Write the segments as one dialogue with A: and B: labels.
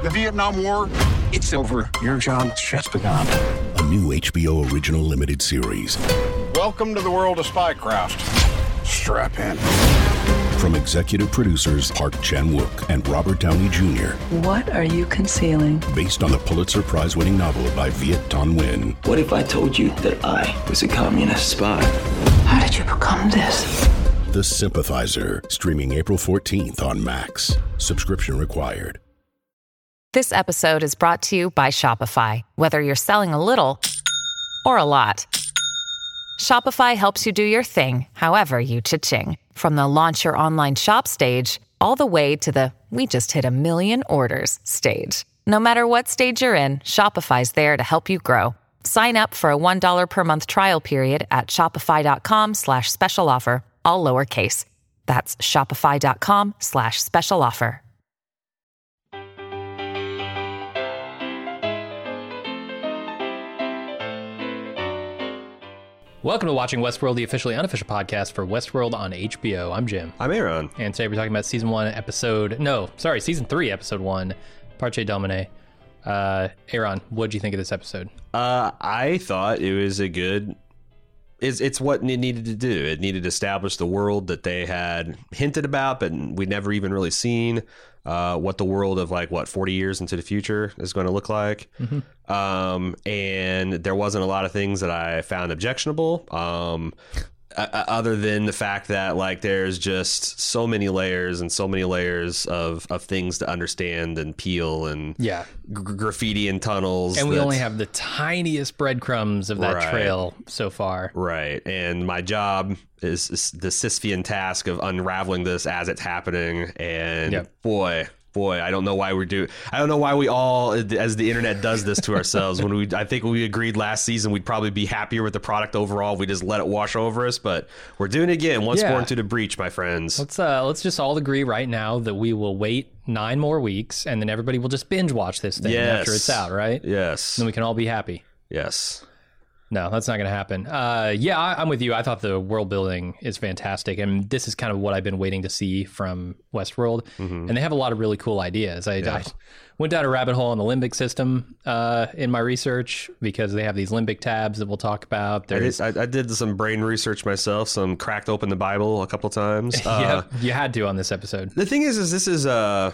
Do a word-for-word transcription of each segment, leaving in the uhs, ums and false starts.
A: The Vietnam War, it's over. Your job's just begun.
B: A new H B O original limited series.
A: Welcome to the world of spycraft. Strap in.
B: From executive producers Park Chan-wook and Robert Downey Junior
C: What are you concealing?
B: Based on the Pulitzer Prize-winning novel by Viet Thanh Nguyen.
D: What if I told you that I was a communist spy?
C: How did you become this?
B: The Sympathizer, streaming April fourteenth on Max. Subscription required.
E: This episode is brought to you by Shopify. Whether you're selling a little or a lot, Shopify helps you do your thing, however you cha-ching. From the launch your online shop stage, all the way to the we just hit a million orders stage. No matter what stage you're in, Shopify's there to help you grow. Sign up for a one dollar per month trial period at shopify.com slash special offer, all lowercase. That's shopify.com slash special offer.
F: Welcome to Watching Westworld, the officially unofficial podcast for Westworld on H B O. I'm Jim.
G: I'm Aaron.
F: And today we're talking about season one, episode... No, sorry, season three, episode one, Parce Domine. Uh, Aaron, what'd you think of this episode?
G: Uh, I thought it was a good... It's, it's what it needed to do. It needed to establish the world that they had hinted about, but we'd never even really seen. Uh, what the world of like, what, forty years into the future is going to look like. Mm-hmm. Um, and there wasn't a lot of things that I found objectionable, um, uh, other than the fact that like there's just so many layers and so many layers of, of things to understand and peel and
F: yeah,
G: g- graffiti and tunnels.
F: And we only have the tiniest breadcrumbs of that
G: right. trail
F: so far.
G: Right. And my job is, is the Sisyphean task of unraveling this as it's happening. And yep. boy, boy, I don't know why we do. I don't know why we all, as the internet does this to ourselves. When we, I think we agreed last season we'd probably be happier with the product overall. We just let it wash over us, but we're doing it again. Once
F: yeah.
G: more into the breach, my friends.
F: Let's uh, let's just all agree right now that we will wait nine more weeks, and then everybody will just binge watch this thing
G: yes.
F: after it's out, right?
G: Yes.
F: Then we can all be happy.
G: Yes.
F: No, that's not going to happen. Uh, yeah, I, I'm with you. I thought the world building is fantastic, and this is kind of what I've been waiting to see from Westworld. Mm-hmm. And they have a lot of really cool ideas. I, yeah. I went down a rabbit hole on the limbic system uh, in my research because they have these limbic tabs that we'll talk about.
G: I did, I, I did some brain research myself, some cracked open the Bible a couple times. Uh,
F: yeah, you had to on this episode.
G: The thing is, is this is a... Uh,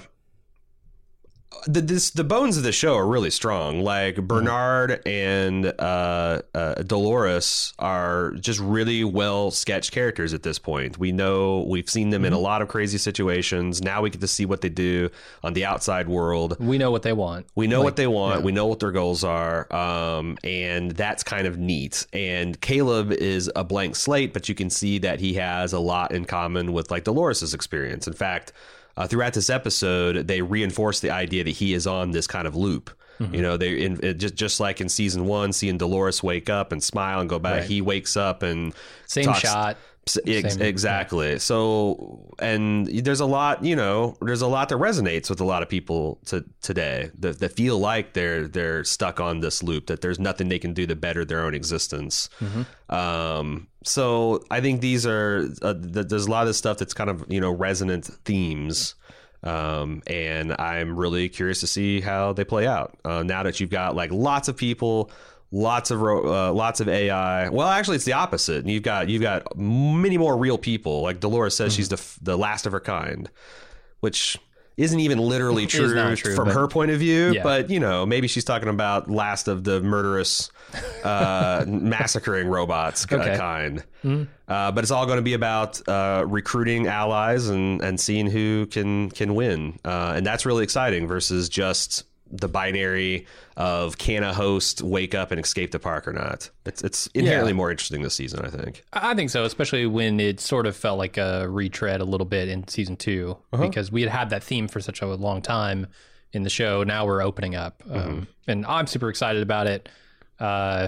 G: The this the bones of the show are really strong. Like Bernard and uh, uh, Dolores are just really well sketched characters at this point. We know we've seen them mm-hmm. in a lot of crazy situations. Now we get to see what they do on the outside world.
F: We know what they want.
G: We know
F: like,
G: what they want.
F: Yeah.
G: We know what their goals are, um, and that's kind of neat. And Caleb is a blank slate, but you can see that he has a lot in common with like Dolores's experience. In fact. Uh, throughout this episode, they reinforce the idea that he is on this kind of loop. Mm-hmm. You know, they in, it just just like in season one, seeing Dolores wake up and smile and go back. Right. He wakes up and
F: same
G: talks,
F: shot.
G: Ex-
F: same,
G: exactly.
F: Yeah.
G: So, and there's a lot, you know, there's a lot that resonates with a lot of people to, today that, that feel like they're they're stuck on this loop. That there's nothing they can do to better their own existence. Mm-hmm. Um, so I think these are uh, th- there's a lot of this stuff that's kind of, you know, resonant themes. Um, and I'm really curious to see how they play out uh, now that you've got like lots of people, lots of uh, lots of A I. Well, actually, it's the opposite. You've got you've got many more real people. Like Dolores says, mm-hmm. she's the the last of her kind, which isn't even literally true, true from but, her point of view. Yeah. But, you know, maybe she's talking about last of the murderous uh, massacring robots okay. kind. Mm-hmm. Uh, but it's all going to be about uh, recruiting allies and, and seeing who can can win. Uh, and that's really exciting versus just the binary of can a host wake up and escape the park or not. It's it's inherently yeah. more interesting this season, I think.
F: I think so, especially when it sort of felt like a retread a little bit in season two, uh-huh. because we had had that theme for such a long time in the show. Now we're opening up, mm-hmm. um, and I'm super excited about it. Uh,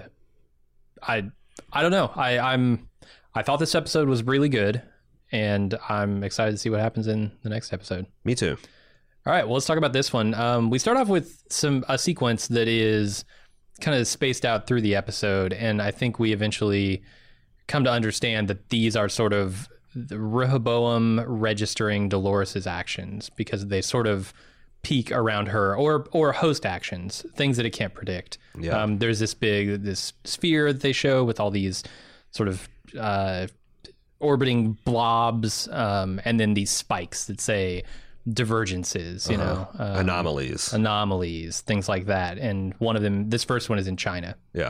F: I I don't know. I I'm I thought this episode was really good, and I'm excited to see what happens in the next episode.
G: Me too.
F: All right, well, let's talk about this one. Um, we start off with some a sequence that is kind of spaced out through the episode, and I think we eventually come to understand that these are sort of the Rehoboam registering Dolores's actions because they sort of peak around her, or or host actions, things that it can't predict.
G: Yeah.
F: Um, there's this big this sphere that they show with all these sort of uh, orbiting blobs, um, and then these spikes that say divergences, you
G: Uh-huh.
F: know, um,
G: Anomalies.
F: anomalies, things like that. And one of them, this first one, is in China.
G: Yeah.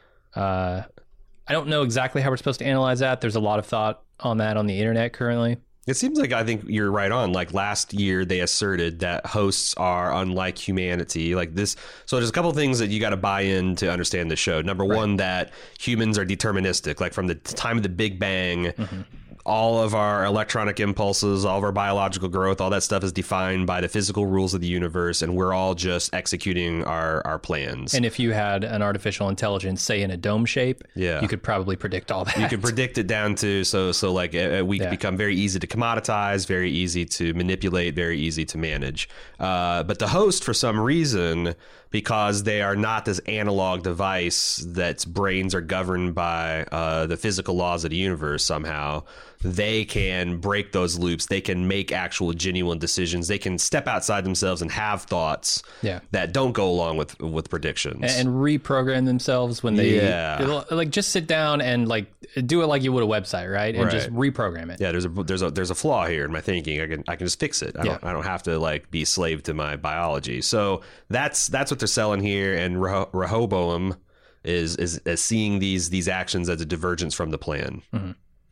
F: Uh, I don't know exactly how we're supposed to analyze that. There's a lot of thought on that on the internet currently.
G: It seems like I think you're right on. Like last year, they asserted that hosts are unlike humanity. Like this. So there's a couple things that you got to buy in to understand the show. Number
F: Right.
G: one, that humans are deterministic. Like from the time of the Big Bang,
F: Mm-hmm.
G: all of our electronic impulses, all of our biological growth, all that stuff is defined by the physical rules of the universe, and we're all just executing our our plans.
F: And if you had an artificial intelligence, say in a dome shape,
G: Yeah.
F: you could probably predict all that.
G: You can predict it down to so so like uh, we
F: Yeah.
G: become very easy to commoditize, very easy to manipulate, very easy to manage. Uh, but the host, for some reason, because they are not this analog device that's brains are governed by uh, the physical laws of the universe somehow, they can break those loops. They can make actual genuine decisions. They can step outside themselves and have thoughts
F: Yeah.
G: that don't go along with with predictions.
F: and, and reprogram themselves when they
G: Yeah.
F: it'll- like just sit down and like do it like you would a website, right? And just
G: Right.
F: reprogram it.
G: Yeah, there's a there's a there's a flaw here in my thinking. I can I can just fix it. I don't
F: Yeah.
G: I don't have to like be slave to my biology. So that's that's what they're selling here. And Reho- Rehoboam is, is is seeing these these actions as a divergence from the plan.
F: Mm-hmm.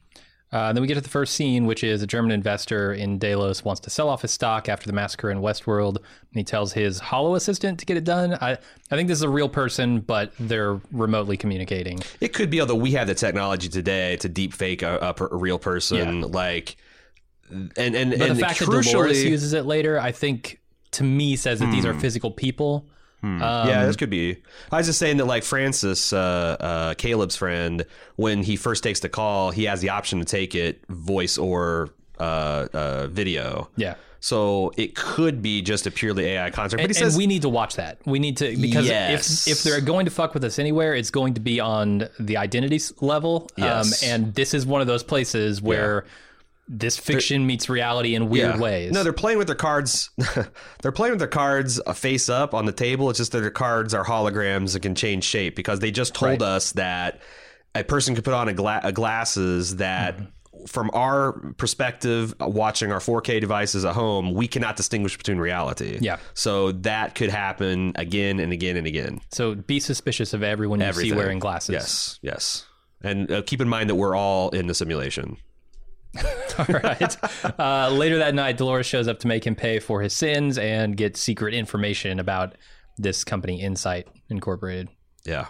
F: Uh, then we get to the first scene, which is a German investor in Delos wants to sell off his stock after the massacre in Westworld. And he tells his hollow assistant to get it done. I, I think this is a real person, but they're remotely communicating.
G: It could be, although we have the technology today to deep fake a, a, per- a real person,
F: Yeah.
G: like, and and
F: But
G: and
F: the fact that
G: crucially,
F: Dolores uses it later, I think, to me, says that these are physical people. Um,
G: yeah, this could be. I was just saying that, like Francis, uh, uh, Caleb's friend, when he first takes the call, he has the option to take it voice or uh, uh, video.
F: Yeah.
G: So it could be just a purely A I construct. But
F: And,
G: he says
F: and we need to watch that. We need to, because
G: Yes.
F: if if they're going to fuck with us anywhere, it's going to be on the identity s- level.
G: Yes.
F: Um, and this is one of those places where this fiction meets reality in weird
G: Yeah.
F: ways.
G: No, they're playing with their cards. They're playing with their cards uh, face up on the table. It's just that their cards are holograms and can change shape, because they just told
F: Right.
G: us that a person could put on a, gla- a glasses that,
F: Mm-hmm.
G: from our perspective, uh, watching our four K devices at home, we cannot distinguish between reality.
F: Yeah.
G: So that could happen again and again and again.
F: So be suspicious of everyone you
G: Everything.
F: see wearing glasses.
G: Yes. Yes. And uh, keep in mind that we're all in the simulation.
F: All right. Uh, later that night, Dolores shows up to make him pay for his sins and get secret information about this company, Insight Incorporated.
G: Yeah.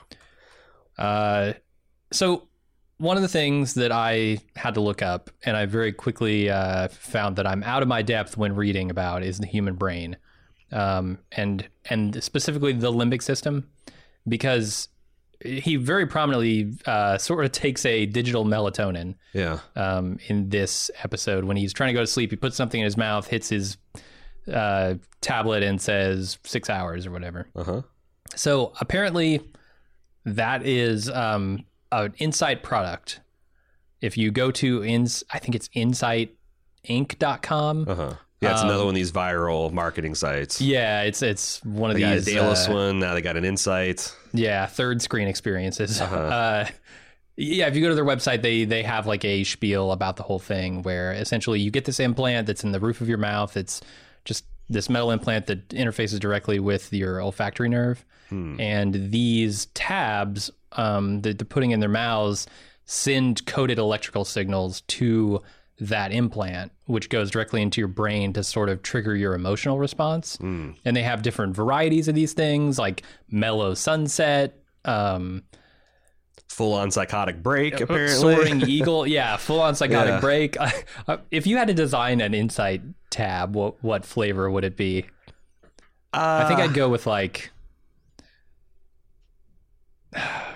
F: Uh, so one of the things that I had to look up, and I very quickly uh, found that I'm out of my depth when reading about, is the human brain, um, and and specifically the limbic system, because he very prominently uh, sort of takes a digital melatonin
G: Yeah.
F: um, in this episode. When he's trying to go to sleep, he puts something in his mouth, hits his uh, tablet, and says six hours or whatever.
G: Uh huh.
F: So apparently that is um, an Insight product. If you go to, ins, I think it's insight inc dot com.
G: Uh huh. Yeah, it's another one of these viral marketing sites.
F: Yeah, it's it's one of
G: They got a
F: these.
G: Dallas
F: uh,
G: one. Now they got an Insight.
F: Yeah, third screen experiences.
G: Uh-huh.
F: Uh, yeah, if you go to their website, they they have like a spiel about the whole thing, where essentially you get this implant that's in the roof of your mouth. It's just this metal implant that interfaces directly with your olfactory nerve,
G: Hmm.
F: and these tabs um, that they're putting in their mouths send coded electrical signals to that implant, which goes directly into your brain to sort of trigger your emotional response.
G: Hmm.
F: And they have different varieties of these things, like mellow sunset, um,
G: Full on psychotic break, apparently.
F: soaring eagle. Yeah, full on psychotic
G: Yeah.
F: break. If you had to design an Insight tab, what what flavor would it be?
G: Uh,
F: I think I'd go with like,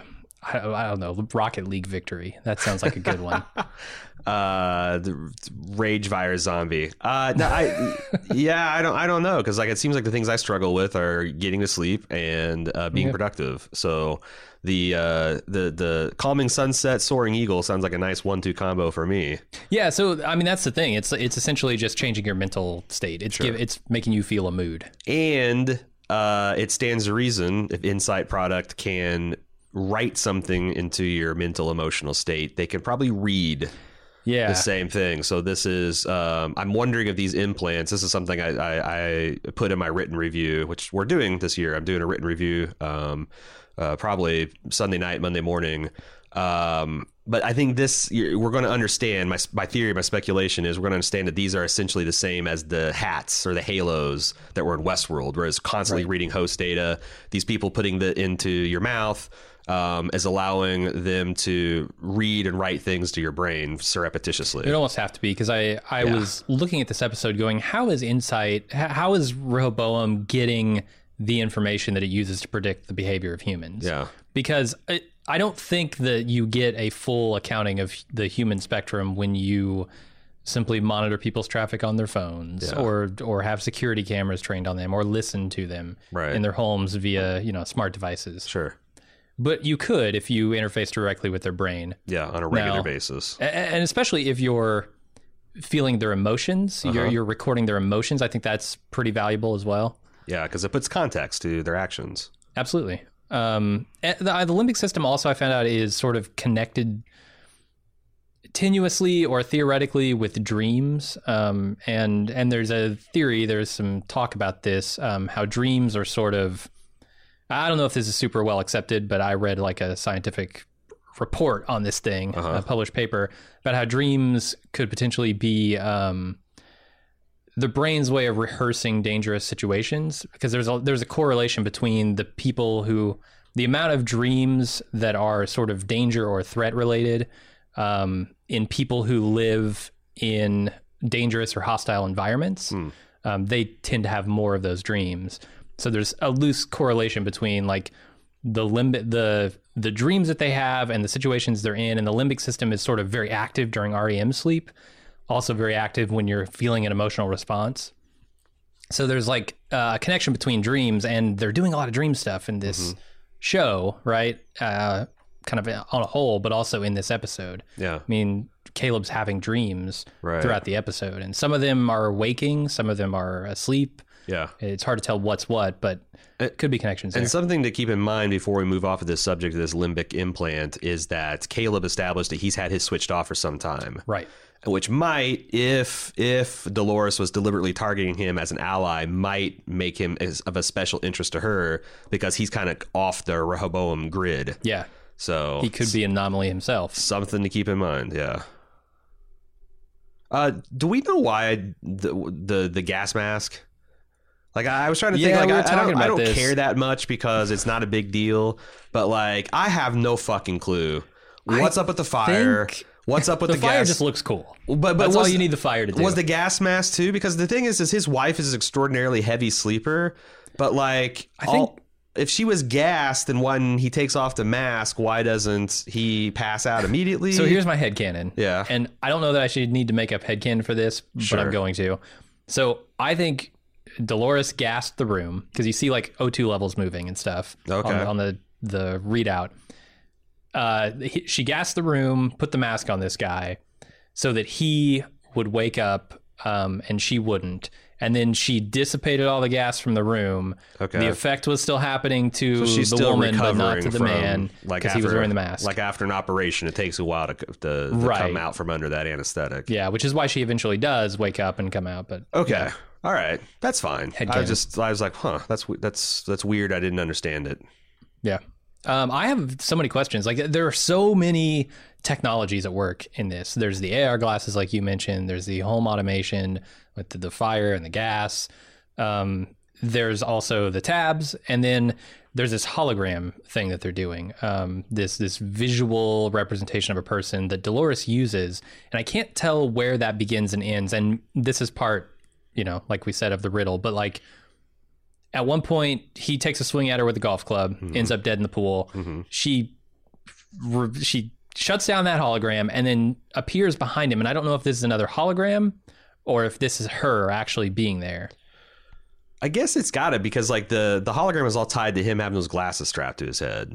F: I, I don't know, Rocket League victory. That sounds like a good one.
G: uh, the rage virus zombie. Uh, no, I, yeah, I don't, I don't know. Because like, it seems like the things I struggle with are getting to sleep and uh, being
F: yeah.
G: productive. So the, uh, the, the calming sunset, soaring eagle sounds like a nice one, two combo for me.
F: Yeah. So, I mean, that's the thing. It's, it's essentially just changing your mental state. It's,
G: Sure.
F: give, it's making you feel a mood.
G: And uh, it stands to reason if Insight product can write something into your mental emotional state, they can probably read
F: yeah.
G: the same thing. So this is, um, I'm wondering if these implants, this is something I, I, I put in my written review, which we're doing this year. I'm doing a written review, um, uh, probably Sunday night, Monday morning. Um, but I think this, we're going to understand, my, my theory, my speculation is we're going to understand that these are essentially the same as the hats or the halos that were in Westworld, whereas constantly
F: right.
G: reading host data, these people putting the into your mouth, um, is allowing them to read and write things to your brain surreptitiously.
F: It almost have to be, because I, I
G: Yeah.
F: was looking at this episode going, how is Insight, how is Rehoboam getting the information that it uses to predict the behavior of humans?
G: Yeah.
F: Because it, I don't think that you get a full accounting of the human spectrum when you simply monitor people's traffic on their phones,
G: Yeah.
F: or or have security cameras trained on them, or listen to them
G: Right.
F: in their homes via, you know, smart devices.
G: Sure.
F: But you could if you interface directly with their brain.
G: Yeah, on a regular
F: Now,
G: basis.
F: A- And especially if you're feeling their emotions,
G: Uh-huh.
F: you're you're recording their emotions. I think that's pretty valuable as well.
G: Yeah, because it puts context to their actions.
F: Absolutely. Um, and the, the limbic system also, I found out, is sort of connected tenuously or theoretically with dreams. Um, and and there's a theory, there's some talk about this, um, how dreams are sort of, I don't know if this is super well accepted, but I read like a scientific report on this thing,
G: Uh-huh.
F: a published paper, about how dreams could potentially be um, the brain's way of rehearsing dangerous situations, because there's a, there's a correlation between the people who, the amount of dreams that are sort of danger or threat related um, in people who live in dangerous or hostile environments,
G: Hmm.
F: um, they tend to have more of those dreams. So there's a loose correlation between like the limbic, the the dreams that they have and the situations they're in, and the limbic system is sort of very active during R E M sleep, also very active when you're feeling an emotional response. So there's like a connection between dreams, and they're doing a lot of dream stuff in this
G: Mm-hmm.
F: show, right? Uh, kind of on a whole, but also in this episode.
G: Yeah.
F: I mean, Caleb's having dreams
G: Right.
F: throughout the episode, and some of them are waking, some of them are asleep.
G: Yeah.
F: It's hard to tell what's what, but it could be connections there.
G: And something to keep in mind before we move off of this subject of this limbic implant is that Caleb established that he's had his switched off for some time.
F: Right.
G: Which might, if if Dolores was deliberately targeting him as an ally, might make him as, of a special interest to her, because he's kind of off the Rehoboam grid.
F: Yeah.
G: So
F: He could be an anomaly himself.
G: something to keep in mind. Yeah. Uh, do we know why the the, the gas mask? Like, I, I was trying to think,
F: Yeah,
G: like,
F: we were
G: I, I
F: talking
G: don't, I
F: about
G: don't
F: this.
G: care that much because it's not a big deal. But, like, I have no fucking clue. What's up with the fire?
F: think
G: What's up with
F: The,
G: the,
F: fire
G: gas?
F: just looks cool.
G: But, but
F: That's all
G: was-
F: you need the fire to do.
G: Was the gas mask too? Because the thing is, is his wife is an extraordinarily heavy sleeper. But like,
F: I think-
G: all, if she was gassed, then when he takes off the mask, why doesn't he pass out immediately?
F: So here's my headcanon.
G: Yeah.
F: And I don't know that I should need to make up headcanon for this,
G: Sure.
F: but I'm going to. So I think Dolores gassed the room, because you see like O two levels moving and stuff
G: Okay.
F: on, on the, the readout. Uh, he, she gassed the room, put the mask on this guy so that he would wake up, um, and she wouldn't. And then she dissipated all the gas from the room.
G: Okay.
F: The effect was still happening to
G: So she's
F: the
G: still
F: woman, but
G: recovering
F: not to the
G: from,
F: man,
G: like
F: because
G: after,
F: he was wearing the mask.
G: Like after an operation, it takes a while to, to, to
F: Right.
G: come out from under that anesthetic.
F: Yeah, which is why she eventually does wake up and come out. But
G: Okay.
F: yeah.
G: All right. That's fine. I
F: Headcanon.
G: was just, I was like, huh, that's that's that's weird. I didn't understand it.
F: Yeah. Um, I have so many questions. Like, there are so many technologies at work in this. There's the A R glasses, like you mentioned. There's the home automation with the, the fire and the gas. Um, there's also the tabs, and then there's this hologram thing that they're doing. Um, this this visual representation of a person that Dolores uses, and I can't tell where that begins and ends. And this is part, you know, like we said, of the riddle. But like, at one point, he takes a swing at her with a golf club,
G: Mm-hmm.
F: ends up dead in the pool. She re- she shuts down that hologram and then appears behind him. And I don't know if this is another hologram or if this is her actually being there.
G: I guess it's got it because like the, the hologram is all tied to him having those glasses strapped to his head.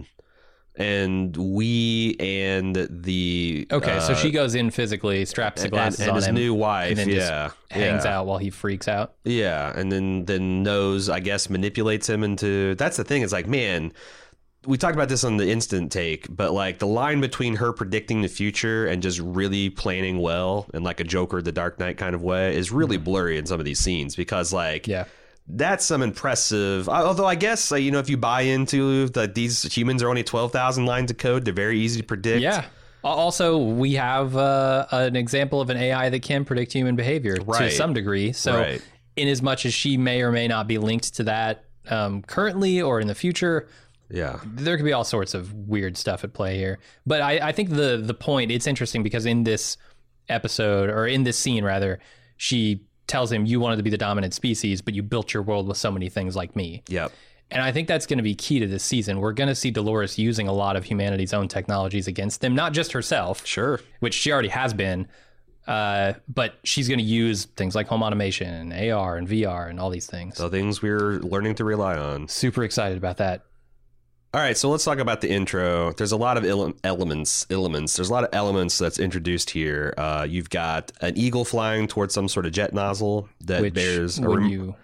G: And we and the
F: okay,
G: uh,
F: so she goes in physically, straps the glasses
G: and, and
F: on
G: his
F: him,
G: new wife,
F: and then
G: yeah,
F: just hangs
G: yeah.
F: out while he freaks out.
G: Yeah, and then then knows, I guess, manipulates him into. That's the thing. It's like, man, we talked about this on the instant take, but like the line between her predicting the future and just really planning well in like a Joker, the Dark Knight kind of way is really mm-hmm. blurry in some of these scenes because like
F: yeah.
G: That's some impressive. Although I guess uh, you know if you buy into that these humans are only twelve thousand lines of code, they're very easy to predict.
F: Yeah. Also, we have uh, an example of an A I that can predict human behavior
G: right.
F: to some degree. So,
G: right.
F: in as much as she may or may not be linked to that um, currently or in the future,
G: yeah,
F: there could be all sorts of weird stuff at play here. But I, I think the the point, it's interesting because in this episode or in this scene rather, she tells him you wanted to be the dominant species, but you built your world with so many things like me.
G: Yep.
F: And I think that's going to be key to this season. We're going to see Dolores using a lot of humanity's own technologies against them, not just herself,
G: sure,
F: which she already has been, uh, but she's going to use things like home automation and A R and V R and all these things.
G: So things we're learning to rely on.
F: Super excited about that.
G: All right, so let's talk about the intro. There's a lot of ele- elements, elements. There's a lot of elements that's introduced here. Uh, you've got an eagle flying towards some sort of jet nozzle that
F: Which,
G: bears a
F: when
G: rem-
F: you...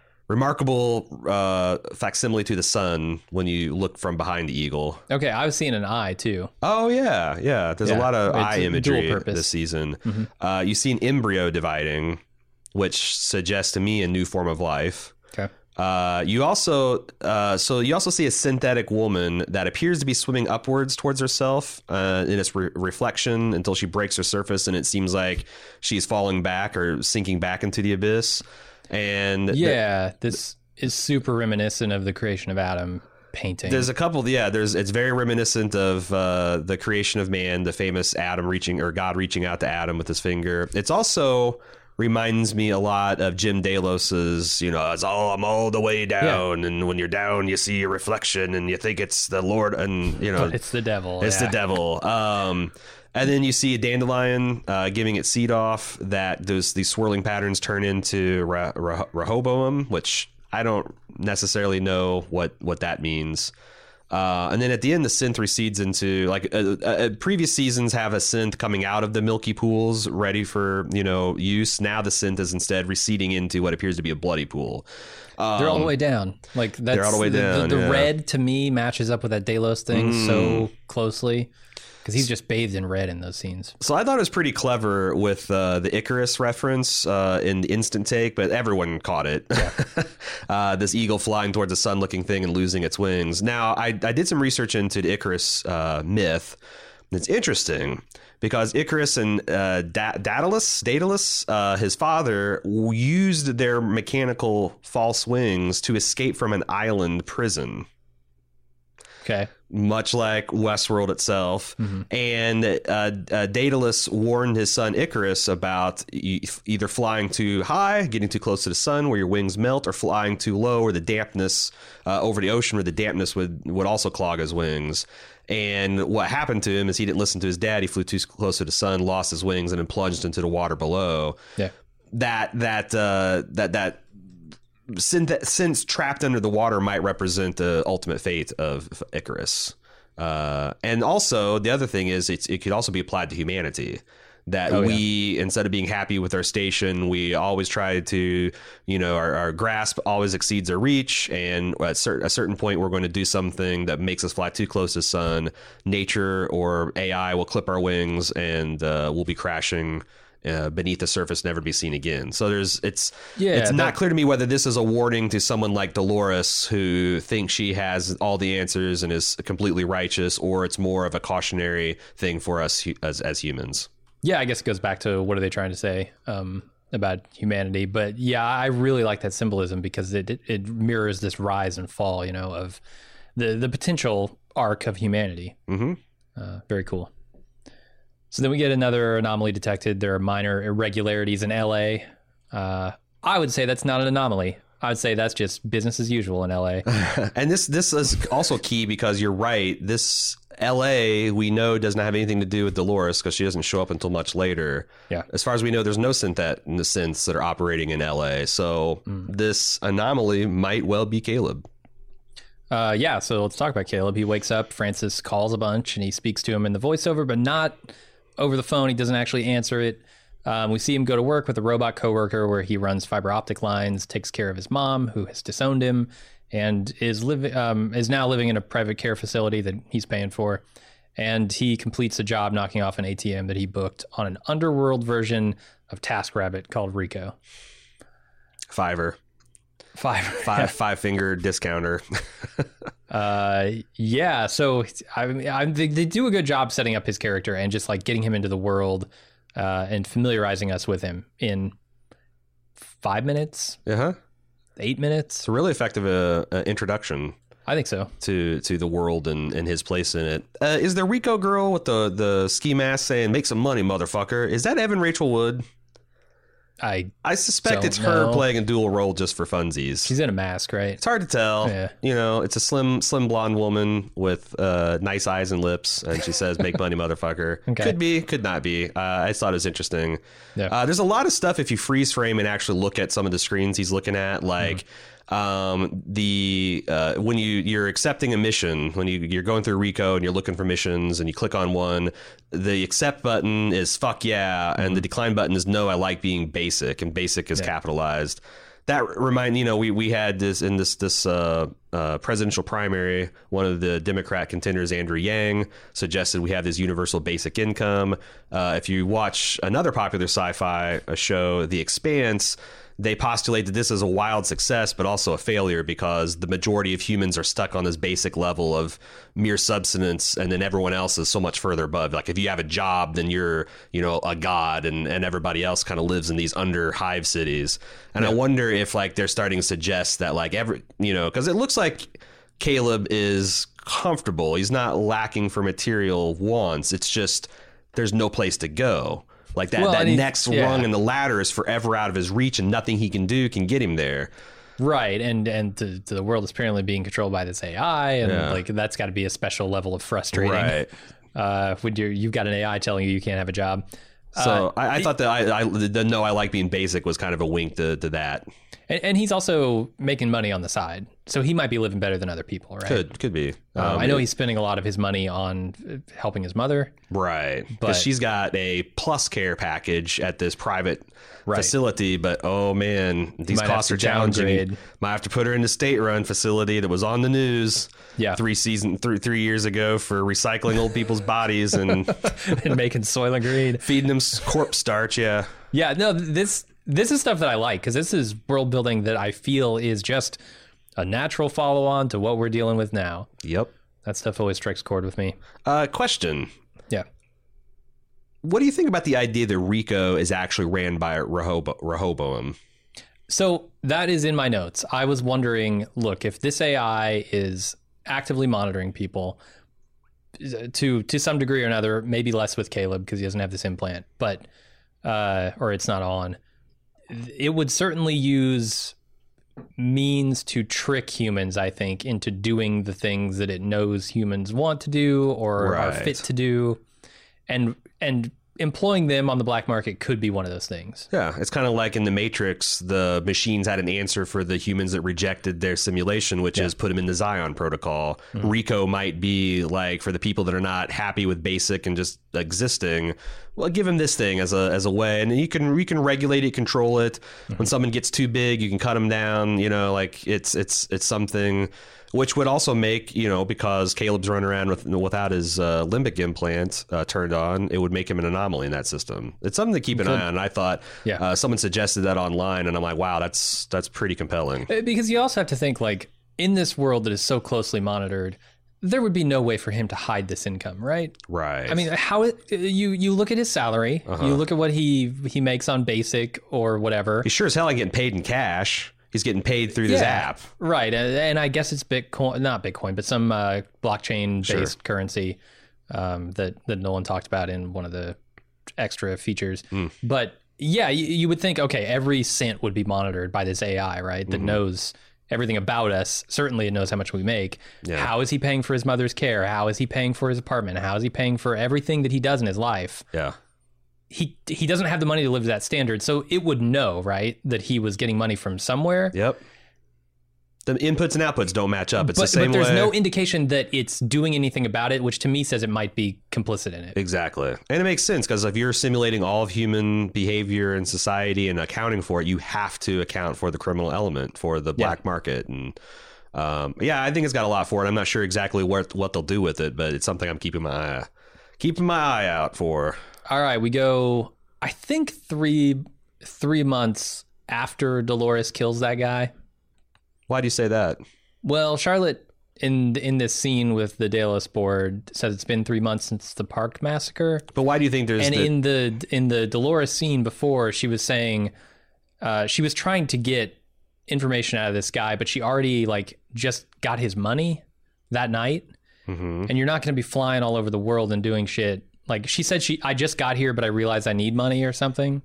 G: remarkable uh, facsimile to the sun when you look from behind the eagle.
F: Okay, I was seeing an eye too.
G: Oh yeah, yeah. There's
F: yeah,
G: a lot of eye imagery
F: dual purpose.
G: this season.
F: Mm-hmm.
G: Uh, you see an embryo dividing, which suggests to me a new form of life.
F: Okay.
G: Uh, you also, uh, so you also see a synthetic woman that appears to be swimming upwards towards herself uh, in its re- reflection until she breaks her surface, and it seems like she's falling back or sinking back into the abyss. And
F: yeah, th- this is super reminiscent of the creation of Adam painting.
G: There's a couple, yeah. There's it's very reminiscent of uh, the creation of man, the famous Adam reaching or God reaching out to Adam with his finger. It's also reminds me a lot of Jim Dalos's, you know, it's all I'm all the way down, yeah. and when you're down, you see your reflection, and you think it's the Lord, and you know,
F: but it's the devil.
G: It's
F: yeah.
G: the devil. Um, and then you see a dandelion uh, giving its seed off. That those these swirling patterns turn into Re- Re- Rehoboam, which I don't necessarily know what what that means. Uh, and then at the end, the synth recedes into like uh, uh, previous seasons have a synth coming out of the milky pools ready for, you know, use. Now the synth is instead receding into what appears to be a bloody pool. Um,
F: they're all the way down. Like that's
G: they're all the way down.
F: The, the, the
G: yeah.
F: red to me matches up with that Delos thing mm. so closely. Because he's just bathed in red in those scenes.
G: So I thought it was pretty clever with uh, the Icarus reference uh, in the instant take, but everyone caught it. Yeah. uh, this eagle flying towards a sun-looking thing and losing its wings. Now, I, I did some research into the Icarus uh, myth. It's interesting because Icarus and uh, da- Daedalus, Daedalus uh, his father, used their mechanical false wings to escape from an island prison.
F: Okay.
G: Much like Westworld itself. Mm-hmm. And uh, uh, Daedalus warned his son Icarus about e- either flying too high, getting too close to the sun where your wings melt, or flying too low where the dampness uh, over the ocean where the dampness would, would also clog his wings. And what happened to him is he didn't listen to his dad. He flew too close to the sun, lost his wings, and then plunged into the water below.
F: Yeah.
G: That, that, uh, that, that, Since, since trapped under the water might represent the ultimate fate of Icarus. Uh, and also, the other thing is it's, it could also be applied to humanity. That oh, we, yeah. instead of being happy with our station, we always try to, you know, our, our grasp always exceeds our reach. And at cert- a certain point, we're going to do something that makes us fly too close to the sun. Nature or A I will clip our wings and uh, we'll be crashing Uh, beneath the surface, never be seen again. So there's it's
F: yeah,
G: it's not
F: that,
G: clear to me whether this is a warning to someone like Dolores who thinks she has all the answers and is completely righteous, or it's more of a cautionary thing for us as as humans.
F: Yeah, I guess it goes back to what are they trying to say um, about humanity. But yeah, I really like that symbolism because it, it it mirrors this rise and fall, you know, of the the potential arc of humanity.
G: Mm-hmm.
F: Uh, very cool. So then we get another anomaly detected. There are minor irregularities in L A. Uh, I would say that's not an anomaly. I'd say that's just business as usual in L A.
G: And this this is also key because you're right. This L A we know doesn't have anything to do with Dolores because she doesn't show up until much later.
F: Yeah.
G: As far as we know, there's no synthet in the synths that are operating in L A. So mm. this anomaly might well be Caleb.
F: Uh, yeah, so let's talk about Caleb. He wakes up, Francis calls a bunch, and he speaks to him in the voiceover, but not over the phone. He doesn't actually answer it. Um, we see him go to work with a robot coworker where he runs fiber optic lines, takes care of his mom, who has disowned him, and is living um, is now living in a private care facility that he's paying for. And he completes a job knocking off an A T M that he booked on an underworld version of TaskRabbit called Rico.
G: Fiverr.
F: Five,
G: five, five finger discounter.
F: uh, yeah. So I mean, I, they, they do a good job setting up his character and just like getting him into the world uh, and familiarizing us with him in five minutes.
G: Uh huh.
F: Eight minutes.
G: It's a really effective uh, uh, introduction.
F: I think so.
G: To to the world and, and his place in it. Uh, is the Rico girl with the the ski mask saying "Make some money, motherfucker"? Is that Evan Rachel Wood?
F: I
G: I suspect it's her
F: know.
G: playing a dual role just for funsies.
F: She's in a mask, right?
G: It's hard to tell.
F: Yeah.
G: You know, it's a slim, slim blonde woman with uh, nice eyes and lips, and she says, "Make money, motherfucker."
F: Okay.
G: Could be, could not be. Uh, I thought it was interesting.
F: Yeah.
G: Uh, there's a lot of stuff if you freeze frame and actually look at some of the screens he's looking at, like. Mm. Um, the uh, when you you're accepting a mission, when you you're going through Rico and you're looking for missions and you click on one, the accept button is fuck yeah, and mm-hmm. the decline button is no, I like being basic, and basic is yeah. capitalized. That remind you know we we had this in this this uh, uh, presidential primary. One of the Democrat contenders, Andrew Yang, suggested we have this universal basic income. Uh, if you watch another popular sci-fi a show, The Expanse, they postulate that this is a wild success, but also a failure because the majority of humans are stuck on this basic level of mere subsistence, and then everyone else is so much further above. Like if you have a job, then you're, you know, a god, and, and everybody else kind of lives in these under hive cities. And yeah. I wonder if like they're starting to suggest that like every, you know, because it looks like Caleb is comfortable. He's not lacking for material wants. It's just there's no place to go. Like that,
F: well,
G: that
F: he,
G: next
F: yeah.
G: rung in the ladder is forever out of his reach, and nothing he can do can get him there.
F: Right, and and the, the world is apparently being controlled by this A I, and
G: yeah.
F: like that's got to be a special level of frustrating.
G: Right.
F: Uh, when you're you've got an A I telling you you can't have a job.
G: So
F: uh,
G: I, I
F: he,
G: thought that I, I the no, I like being basic was kind of a wink to, to that.
F: And, and he's also making money on the side, so he might be living better than other people, right?
G: Could could be.
F: Um,
G: Um,
F: I know
G: it-
F: he's spending a lot of his money on helping his mother.
G: Right,
F: But-
G: because she's got a plus care package at this private
F: Right.
G: facility, but oh man, these
F: Might have
G: costs
F: to
G: are challenging.
F: downgrade.
G: Might have to put her in the state-run facility that was on the news,
F: Yeah.
G: three season, three three years ago for recycling old people's bodies and
F: and making Soylent Green.
G: feeding them corpse starch. Yeah,
F: Yeah, no, this this is stuff that I like because this is world building that I feel is just a natural follow on to what we're dealing with now.
G: yep.
F: That stuff always strikes a chord with me.
G: Uh, question.
F: Yeah.
G: What do you think about the idea that Rico is actually ran by Rehobo- Rehoboam?
F: So that is in my notes. I was wondering, look, if this A I is actively monitoring people to to some degree or another, maybe less with Caleb because he doesn't have this implant, but uh, or it's not on. It would certainly use means to trick humans, I think, into doing the things that it knows humans want to do or are
G: Right.
F: fit to do, and and employing them on the black market could be one of those things.
G: Yeah, it's kind of like in the Matrix, the machines had an answer for the humans that rejected their simulation, which
F: Yeah.
G: is put them in the Zion protocol.
F: Mm-hmm.
G: Rico might be like for the people that are not happy with basic and just existing. Well, give them this thing as a as a way, and you can you can regulate it, control it.
F: Mm-hmm.
G: When someone gets too big, you can cut them down. You know, like it's it's it's something. Which would also make, you know, because Caleb's running around with, without his uh, limbic implant uh, turned on, it would make him an anomaly in that system. It's something to keep an
F: Could.
G: eye on. I thought
F: Yeah.
G: uh, someone suggested that online, and I'm like, wow, that's that's pretty compelling.
F: Because you also have to think, like, in this world that is so closely monitored, there would be no way for him to hide this income, right?
G: Right.
F: I mean, how it, you you look at his salary,
G: Uh-huh.
F: you look at what he he makes on basic or whatever.
G: he sure as hell ain't getting paid in cash. He's getting paid through this app.
F: Right. And, and I guess it's Bitcoin, not Bitcoin, but some uh, blockchain based
G: Sure.
F: currency um, that, that Nolan talked about in one of the extra features.
G: Mm.
F: But Yeah, you, you would think, okay, every cent would be monitored by this A I, right? That mm-hmm. knows everything about us. Certainly it knows how much we make. Yeah. How is he paying for his mother's care? How is he paying for his apartment? How is he paying for everything that he does in his life?
G: Yeah.
F: He he doesn't have the money to live to that standard. So it would know, right, that he was getting money from somewhere.
G: Yep. The inputs and outputs don't match up. It's
F: but,
G: the same
F: But there's
G: way.
F: no indication that it's doing anything about it, which to me says it might be complicit in it.
G: Exactly. And it makes sense because if you're simulating all of human behavior and society and accounting for it, you have to account for the criminal element, for the black yeah. market. And um, yeah, I think it's got a lot for it. I'm not sure exactly what, what they'll do with it, but it's something I'm keeping my eye, keeping my eye out for.
F: All right, we go, I think, three three months after Dolores kills that guy.
G: Why do you say that?
F: Well, Charlotte, in in this scene with the Delos board, says it's been three months since the Park massacre.
G: But why do you think there's...
F: And
G: the...
F: in the in the Dolores scene before, she was saying... Uh, she was trying to get information out of this guy, but she already, like, just got his money that night. Mm-hmm. And you're not going to be flying all over the world and doing shit. Like, she said, she I just got here, but I realized I need money or something.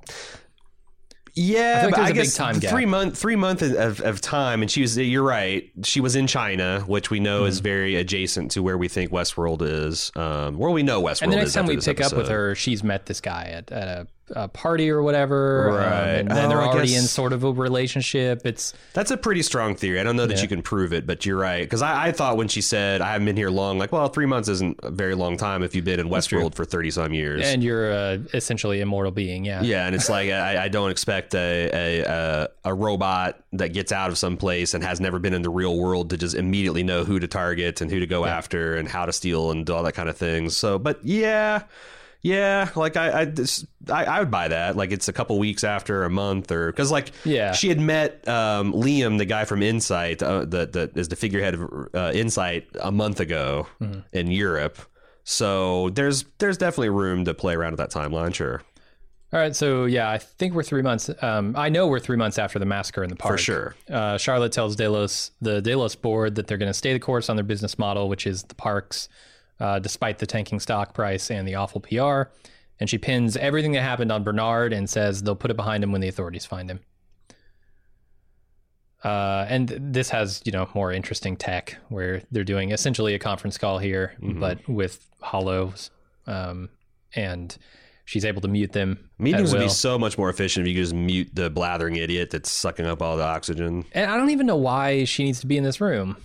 G: Yeah,
F: I like
G: but I
F: a
G: guess
F: big time gap.
G: three month three months of, of time, and she was. You're right. She was in China, which we know mm. is very adjacent to where we think Westworld is. Um, where we know Westworld is.
F: And the next
G: is
F: time we
G: this
F: pick
G: episode.
F: up with her, she's met this guy at, at a, a party or whatever,
G: right?
F: Um, and then
G: oh,
F: they're
G: I
F: already
G: guess...
F: in sort of a relationship. It's
G: that's a pretty strong theory. I don't know that
F: yeah.
G: you can prove it, but you're right. Because I, I thought when she said I haven't been here long, like, well, three months isn't a very long time if you've been in Westworld for thirty some years,
F: and you're a essentially immortal being. Yeah,
G: yeah, and it's like I, I don't expect a, a a a robot that gets out of some place and has never been in the real world to just immediately know who to target and who to go yeah. after and how to steal and all that kind of things. So, but yeah, yeah, like I, I, this, I, I would buy that. Like it's a couple weeks after, a month, or because like
F: yeah.
G: she had met um, Liam, the guy from Insight, uh, that that is the figurehead of uh, Insight, a month ago mm-hmm. in Europe. So there's there's definitely room to play around with that timeline. Sure.
F: All right, so yeah, I think we're three months. Um, I know we're three months after the massacre in the park.
G: For sure.
F: Uh, Charlotte tells Delos, the Delos board, that they're going to stay the course on their business model, which is the parks, uh, despite the tanking stock price and the awful P R. And she pins everything that happened on Bernard and says they'll put it behind him when the authorities find him. Uh, and this has, you know, more interesting tech where they're doing essentially a conference call here, mm-hmm. but with hollows, um, and she's able to mute them.
G: Meetings would be so much more efficient if you could just mute the blathering idiot that's sucking up all the oxygen.
F: And I don't even know why she needs to be in this room.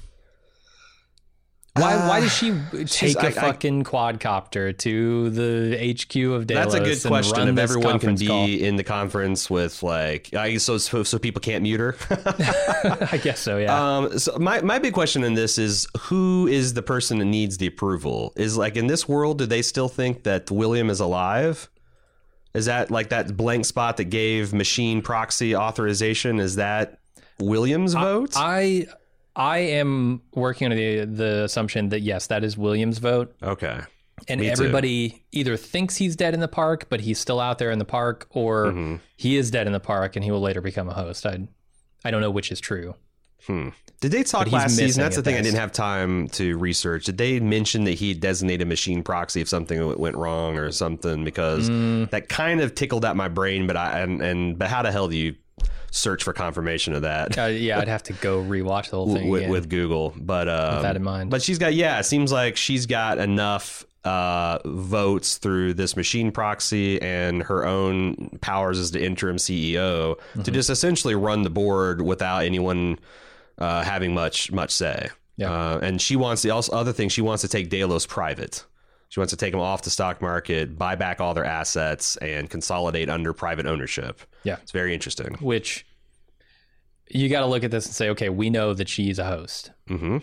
F: Why uh, Why does she take a I, fucking I, quadcopter to the H Q of Delos?
G: That's a good question. If everyone can be
F: call?
G: in the conference with like, I so so, so people can't mute her.
F: I guess so. Yeah.
G: Um. So my my big question in this is, who is the person that needs the approval? Is like in this world, do they still think that William is alive? Is that like that blank spot that gave machine proxy authorization? Is that William's vote?
F: I. I I am working under the the assumption that, yes, that is William's vote.
G: Okay.
F: And
G: Me
F: everybody
G: too.
F: either thinks he's dead in the park, but he's still out there in the park, or mm-hmm. he is dead in the park and he will later become a host. I I don't know which is true.
G: Hmm. Did they talk last season? That's the thing I didn't have time to research. Did they mention that he designated machine proxy if something went wrong or something? Because mm. that kind of tickled at my brain, but I and, and but how the hell do you search for confirmation of that?
F: Uh, yeah, I'd have to go rewatch the whole thing
G: with,
F: again.
G: with Google. But um,
F: with that in mind.
G: But she's got yeah, it seems like she's got enough uh, votes through this machine proxy and her own powers as the interim C E O mm-hmm. to just essentially run the board without anyone uh, having much much say.
F: Yeah.
G: Uh, and she wants the also, other thing. She wants to take Delos private. She wants to take them off the stock market, buy back all their assets, and consolidate under private ownership.
F: Yeah.
G: It's very interesting.
F: Which you got to look at this and say, okay, we know that she's a host.
G: Mm-hmm.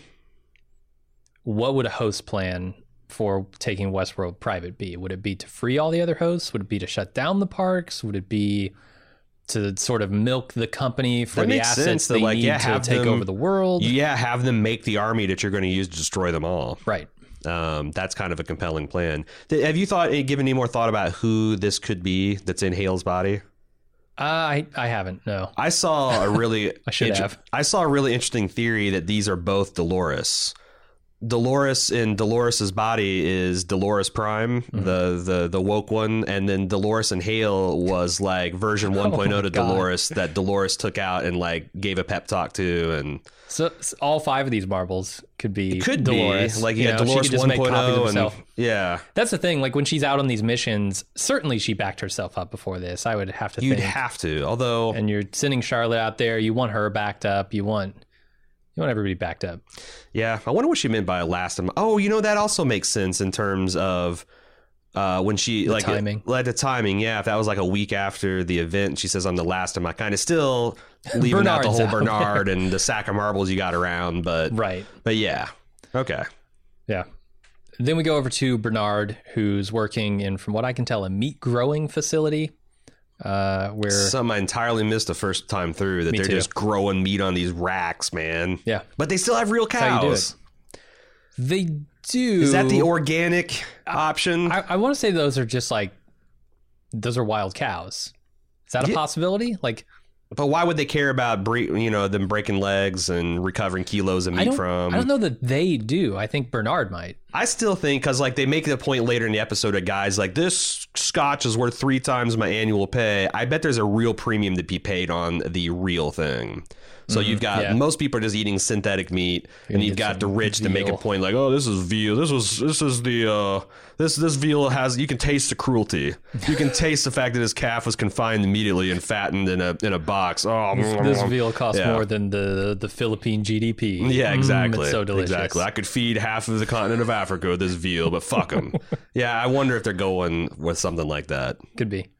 F: What would a host plan for taking Westworld private be? Would it be to free all the other hosts? Would it be to shut down the parks? Would it be to sort of milk the company for the assets they like, need yeah, to take them, over the world?
G: Yeah, have them make the army that you're going to use to destroy them all.
F: Right.
G: Um, that's kind of a compelling plan. Have you thought, given any more thought about who this could be that's in Hale's body?
F: Uh, I I haven't. No.
G: I saw a really
F: I should
G: inter-
F: have.
G: I saw a really interesting theory that these are both Dolores. Dolores in Dolores's body is Dolores Prime, mm-hmm. the, the the woke one, and then Dolores in Hale was like version one point oh
F: oh
G: to
F: God.
G: Dolores that Dolores took out and like gave a pep talk to, and
F: so, so all five of these marbles could be
G: it could
F: Dolores.
G: be like
F: you
G: yeah,
F: know,
G: Dolores
F: she could just
G: one
F: make
G: point
F: copies of
G: oh, and
F: herself.
G: yeah,
F: That's the thing. Like when she's out on these missions, certainly she backed herself up before this. I would have to
G: you'd
F: think.
G: have to. Although,
F: And you're sending Charlotte out there. You want her backed up. You want you want everybody backed up.
G: yeah, I wonder what she meant by last time. Oh, you know that also makes sense in terms of. Uh, when she
F: The
G: like
F: timing.
G: like the timing, yeah. If that was like a week after the event, she says, "I'm the last of my kind." Of still leaving out the
F: Bernard's
G: whole
F: out
G: Bernard and the sack of marbles you got around, but
F: Right.
G: but yeah, okay.
F: Yeah. Then we go over to Bernard, who's working in, from what I can tell, a meat growing facility. Uh, where
G: Something I entirely missed the first time through that
F: Me
G: they're
F: too.
G: just growing meat on these racks, man.
F: Yeah.
G: but they still have real
F: how you do
G: cows.
F: it. They do.
G: Is that the organic option?
F: I, I want to say those are just like those are wild cows. Is that a
G: Yeah.
F: possibility? Like,
G: But why would they care about bre- you know them breaking legs and recovering kilos of
F: I
G: meat
F: don't,
G: from?
F: I don't know that they do. I think Bernard might.
G: I still think because like they make the point later in the episode of guys like this scotch is worth three times my annual pay. I bet there's a real premium to be paid on the real thing. So you've got
F: yeah.
G: most people are just eating synthetic meat, and
F: gonna
G: you've
F: get
G: got the
F: some
G: rich to make a
F: veal.
G: point like, oh, this is veal. This was this is the uh, this this veal has you can taste the cruelty. You can taste the fact that this calf was confined immediately and fattened in a in a box. Oh,
F: This veal costs
G: Yeah.
F: more than the the Philippine G D P.
G: Yeah, exactly.
F: Mm, it's so delicious.
G: Exactly. I could feed half of the continent of Africa with this veal, but fuck them. Yeah, I wonder if they're going with something like that.
F: Could be.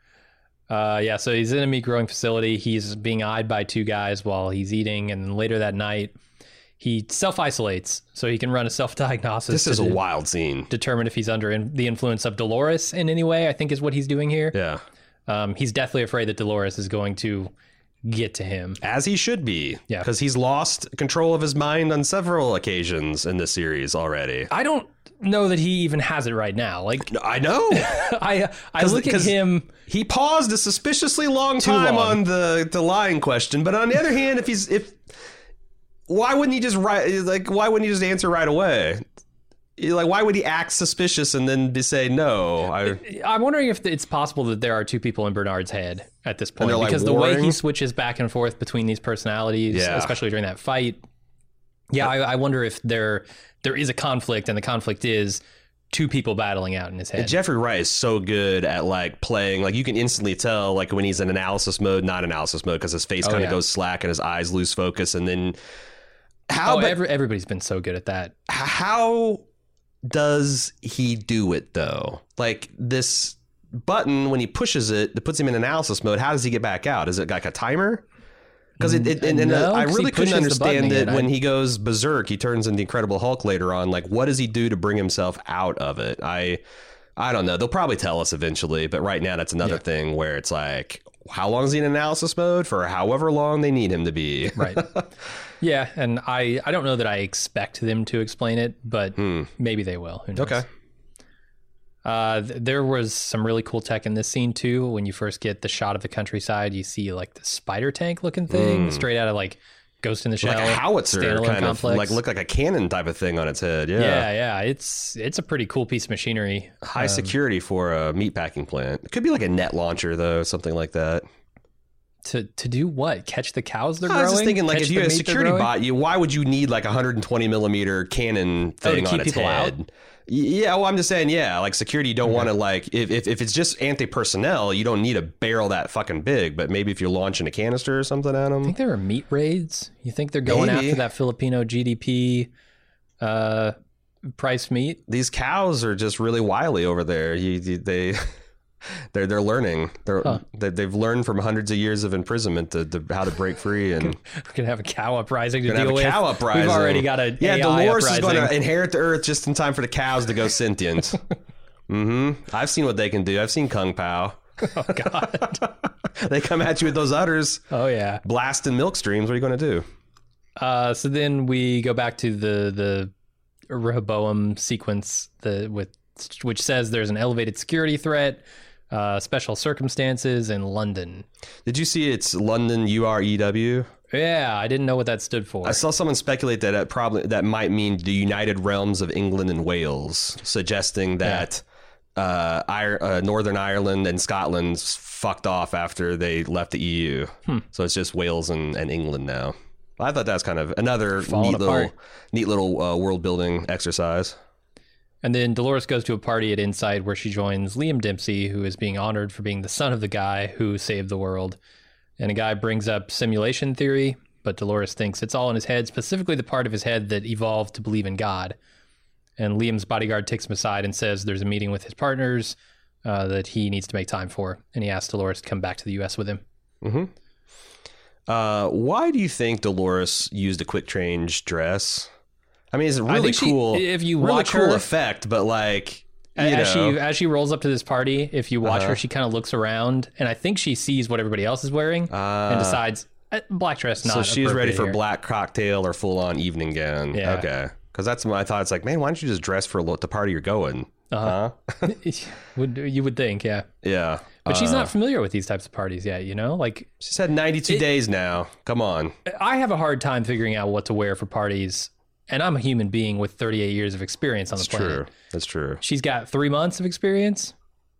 F: Uh, yeah, so he's in a meat growing facility. He's being eyed by two guys while he's eating, and later that night, he self isolates so he can run a self diagnosis.
G: This is a wild scene.
F: Determine if he's under in, the influence of Dolores in any way. I think is what he's doing here.
G: Yeah.
F: Um, he's deathly afraid that Dolores is going to get to him.
G: As he should be.
F: Yeah.
G: Because he's lost control of his mind on several occasions in this series already.
F: I don't know that he even has it right now. Like
G: I know.
F: I, I
G: 'Cause-
F: look at
G: 'cause
F: him.
G: He paused a suspiciously long time
F: long.
G: on the, the lying question. But on the other hand, if he's if why wouldn't he just write like why wouldn't he just answer right away? Like why would he act suspicious and then just say no? I
F: I'm wondering if it's possible that there are two people in Bernard's head at this point
G: they're, like,
F: because the way he
G: warring?
F: switches back and forth between these personalities,
G: Yeah.
F: especially during that fight. Yeah, I, I wonder if there there is a conflict, and the conflict is two people battling out in his head.
G: Jeffrey Wright is so good at like playing, like you can instantly tell like when he's in analysis mode, not analysis mode, because his face
F: Oh,
G: kind of
F: yeah.
G: goes slack and his eyes lose focus. And then how,
F: oh,
G: but
F: every, everybody's been so good at that.
G: how does he do it though? Like this button, when he pushes it, that puts him in analysis mode. How does he get back out? Is it like a timer? Because it, it, and, and
F: No,
G: I
F: 'cause
G: really
F: he
G: couldn't
F: pushes the button
G: understand it
F: again.
G: when
F: I-
G: he goes berserk. He turns into the Incredible Hulk later on. Like, what does he do to bring himself out of it? I, I don't know. They'll probably tell us eventually, but right now that's another
F: Yeah.
G: thing where it's like, how long is he in analysis mode? For however long they need him to be.
F: Right. Yeah, and I, I don't know that I expect them to explain it, but maybe they will. Who knows?
G: Okay.
F: Uh, th- there was some really cool tech in this scene too. When you first get the shot of the countryside, you see like the spider tank looking thing straight out of like Ghost in the Shell,
G: Like a howitzer
F: standalone
G: kind
F: complex.
G: of like look like a cannon type of thing on its head. Yeah.
F: yeah, yeah. It's it's a pretty cool piece of machinery.
G: High
F: Um,
G: security for a meatpacking plant. It could be like a net launcher though, something like that.
F: to to do what? Catch the cows they're
G: I
F: growing.
G: was just thinking, like,
F: Catch
G: if you
F: the
G: had a
F: meat they're
G: security
F: growing?
G: bot, you why would you need like a one hundred twenty millimeter cannon
F: Oh, to
G: thing on
F: keep
G: its
F: people
G: head?
F: out?
G: Y- Yeah, well, I'm just saying, yeah, like security, you don't want to like if, if if it's just anti personnel, you don't need a barrel that fucking big. But maybe if you're launching a canister or something at
F: I
G: them,
F: think there are meat raids. You think they're going
G: Maybe.
F: after that Filipino G D P uh, price meat?
G: these cows are just really wily over there. You, you they. They're they're learning. They're
F: Huh.
G: they, they've learned from hundreds of years of imprisonment to, to how to break free and
F: We're gonna have a cow uprising to
G: gonna have
F: deal
G: a
F: with.
G: cow uprising.
F: We've already got a
G: yeah.
F: A I
G: Dolores
F: uprising.
G: is going to inherit the earth just in time for the cows to go sentient. mm-hmm. I've seen what they can do. I've seen Kung Pao.
F: Oh God.
G: They come at you with those udders,
F: Oh yeah.
G: blasting milk streams. What are you going to do?
F: Uh, so then we go back to the the Rehoboam sequence, the with which says there's an elevated security threat, uh, special circumstances in London.
G: Did you see it's London U R E W
F: Yeah, I didn't know what that stood for.
G: I saw someone speculate that it probably that might mean the United Realms of England and Wales, suggesting that yeah. uh, I, uh, Northern Ireland and Scotland fucked off after they left the E U. Hmm. So it's just Wales and, and England now. I thought that was kind of another
F: Falling
G: neat
F: apart.
G: little, neat little uh, world building exercise.
F: And then Dolores goes to a party at Inside where she joins Liam Dempsey, who is being honored for being the son of the guy who saved the world. And a guy brings up simulation theory, but Dolores thinks it's all in his head, specifically the part of his head that evolved to believe in God. And Liam's bodyguard takes him aside and says there's a meeting with his partners uh, that he needs to make time for. And he asks Dolores to come back to the U S with him.
G: Mm-hmm. Uh, why do you think Dolores used a quick change dress? I mean, it's a really cool,
F: she, if you
G: really
F: watch
G: cool
F: her,
G: effect, but like, you
F: as
G: know.
F: she as she rolls up to this party, if you watch
G: Uh-huh.
F: her, she kind of looks around, and I think she sees what everybody else is wearing
G: Uh,
F: and decides eh, black dress not.
G: So she's ready
F: appropriate
G: for
F: here.
G: black cocktail or full on evening gown.
F: Yeah.
G: Okay, because that's my thought. It's like, man, why don't you just dress for the party you're going?
F: Uh-huh.
G: Huh?
F: would you would think, yeah.
G: Yeah,
F: But she's
G: Uh,
F: not familiar with these types of parties yet, you know? Like,
G: She's had ninety-two
F: It-
G: days now. Come on.
F: I have a hard time figuring out what to wear for parties, and I'm a human being with thirty-eight years of experience on
G: That's
F: the planet.
G: true. That's true.
F: She's got three months of experience.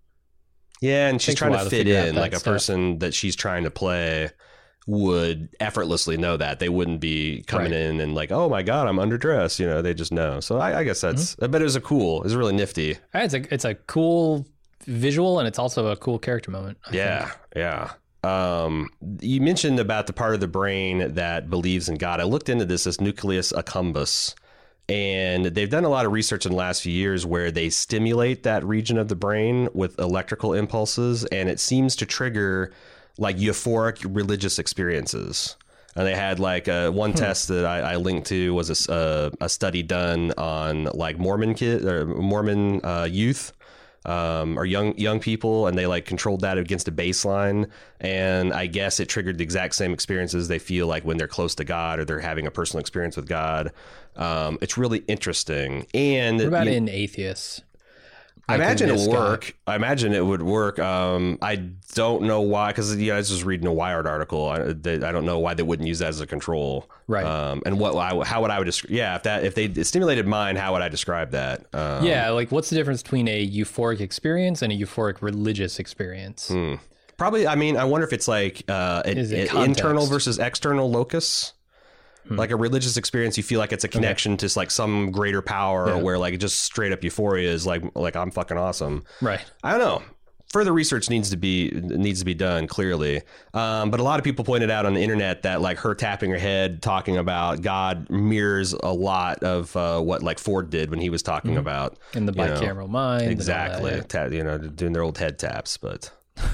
G: Yeah, and she's
F: Takes a
G: trying
F: while
G: to
F: to
G: fit
F: figure out
G: in.
F: that
G: Like a
F: stuff.
G: person that she's trying to play would effortlessly know that. They wouldn't be coming
F: Right.
G: in and like, oh my God, I'm underdressed. You know, they just know. So I, I guess that's,
F: Mm-hmm.
G: I bet it was a cool, it was really nifty.
F: It's a, it's a cool visual, and it's also a cool character moment. I
G: Yeah,
F: think.
G: yeah. Um, you mentioned about the part of the brain that believes in God. I looked into this, this nucleus accumbens, and they've done a lot of research in the last few years where they stimulate that region of the brain with electrical impulses, and it seems to trigger like euphoric religious experiences. And they had like uh, one hmm. test that I, I linked to was a, a, a study done on like Mormon kid or Mormon uh, youth. Um, or young young people, and they like controlled that against a baseline, and I guess it triggered the exact same experiences they feel like when they're close to God or they're having a personal experience with God. Um, it's really interesting. And
F: What about
G: you,
F: in atheists?
G: I
F: Like
G: imagine
F: in
G: it
F: this
G: would
F: guy?
G: work. I imagine it would work. Um, I don't know why, because yeah, I was just reading a Wired article. I, they, I don't know why they wouldn't use that as a control,
F: Right.
G: Um, and what I, how would I would describe? Yeah, if that if they stimulated mine, how would I describe that? Um,
F: Yeah, like what's the difference between a euphoric experience and a euphoric religious experience?
G: Hmm. Probably. I mean, I wonder if it's like uh, an,
F: Is it
G: an internal
F: context?
G: versus external locus.
F: Hmm.
G: Like a religious experience, you feel like it's a connection to like some greater power,
F: Yeah.
G: where like just straight up euphoria is like like I'm fucking awesome.
F: Right.
G: I don't know. Further research needs to be needs to be done, clearly. Um, but a lot of people pointed out on the internet that like her tapping her head, talking about God, mirrors a lot of uh, what like Ford did when he was talking
F: Mm-hmm.
G: about
F: In the
G: you know,
F: bicameral mind. and all
G: exactly,
F: that.
G: Ta- you know, doing their old head taps. But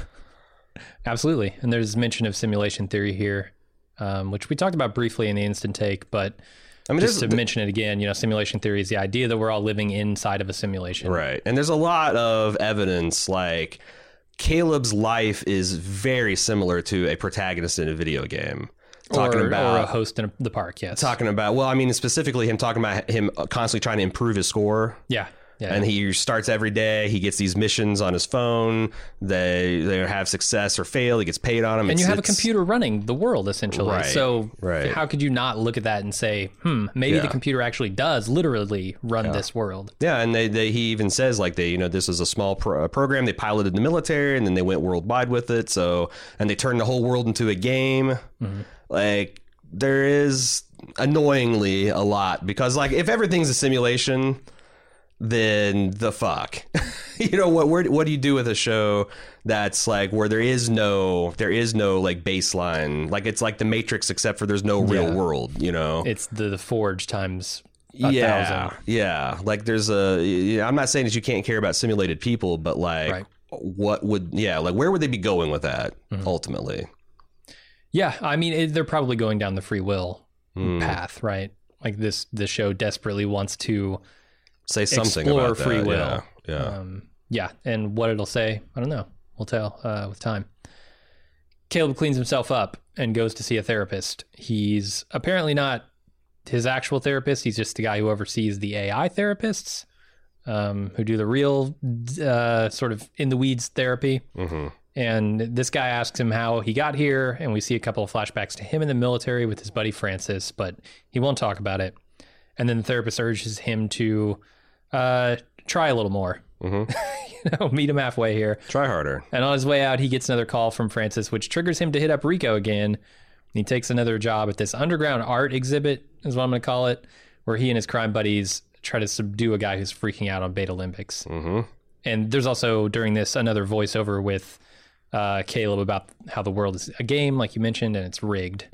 F: Absolutely. And there's mention of simulation theory here, um, which we talked about briefly in the instant take, but
G: I mean,
F: just to
G: there's-
F: mention it again, you know, simulation theory is the idea that we're all living inside of a simulation.
G: Right. And there's a lot of evidence, like Caleb's life is very similar to a protagonist in a video game. Talking
F: or,
G: about
F: or a host in the park, yes.
G: talking about well, I mean specifically him talking about him constantly trying to improve his score.
F: Yeah. Yeah.
G: And he starts every day. He gets these missions on his phone. They they have success or fail. He gets paid on them.
F: and
G: It's-
F: you have a
G: it's-
F: computer running the world, essentially.
G: Right,
F: So
G: right.
F: how could you not look at that and say, hmm, maybe
G: Yeah.
F: the computer actually does literally run this world?
G: Yeah, and they, they he even says like they you know this is a small pro- program they piloted in the military, and then they went worldwide with it. So and they turned the whole world into a game.
F: Mm-hmm.
G: Like there is annoyingly a lot, because like if everything's a simulation, then the fuck, you know what? Where, what do you do with a show that's like where there is no there is no like baseline, like it's like the Matrix except for there's no real
F: Yeah.
G: world, you know?
F: It's the, the Forge times a
G: yeah,
F: thousand.
G: yeah. Like there's a. Yeah, I'm not saying that you can't care about simulated people, but like,
F: Right.
G: what would? Yeah, like where would they be going with that
F: Mm-hmm.
G: ultimately?
F: Yeah, I mean, it, they're probably going down the free will
G: Hmm.
F: path, right? Like this, this show desperately wants to
G: Say something
F: explore
G: about
F: free
G: that.
F: will.
G: Yeah, yeah.
F: Um, yeah, and what it'll say, I don't know. We'll tell uh, with time. Caleb cleans himself up and goes to see a therapist. He's apparently not his actual therapist. He's just the guy who oversees the A I therapists um, who do the real uh, sort of in the weeds therapy.
G: Mm-hmm.
F: And this guy asks him how he got here, and we see a couple of flashbacks to him in the military with his buddy Francis, but he won't talk about it. And then the therapist urges him to uh, try a little more. Mm-hmm. you know, meet him halfway here.
G: Try harder.
F: And on his way out, he gets another call from Francis, which triggers him to hit up Rico again. He takes another job at this underground art exhibit, is what I'm going to call it, where he and his crime buddies try to subdue a guy who's freaking out on Beta Limbics. Mm-hmm. And there's also, during this, another voiceover with uh, Caleb about how the world is a game, like you mentioned, and it's rigged.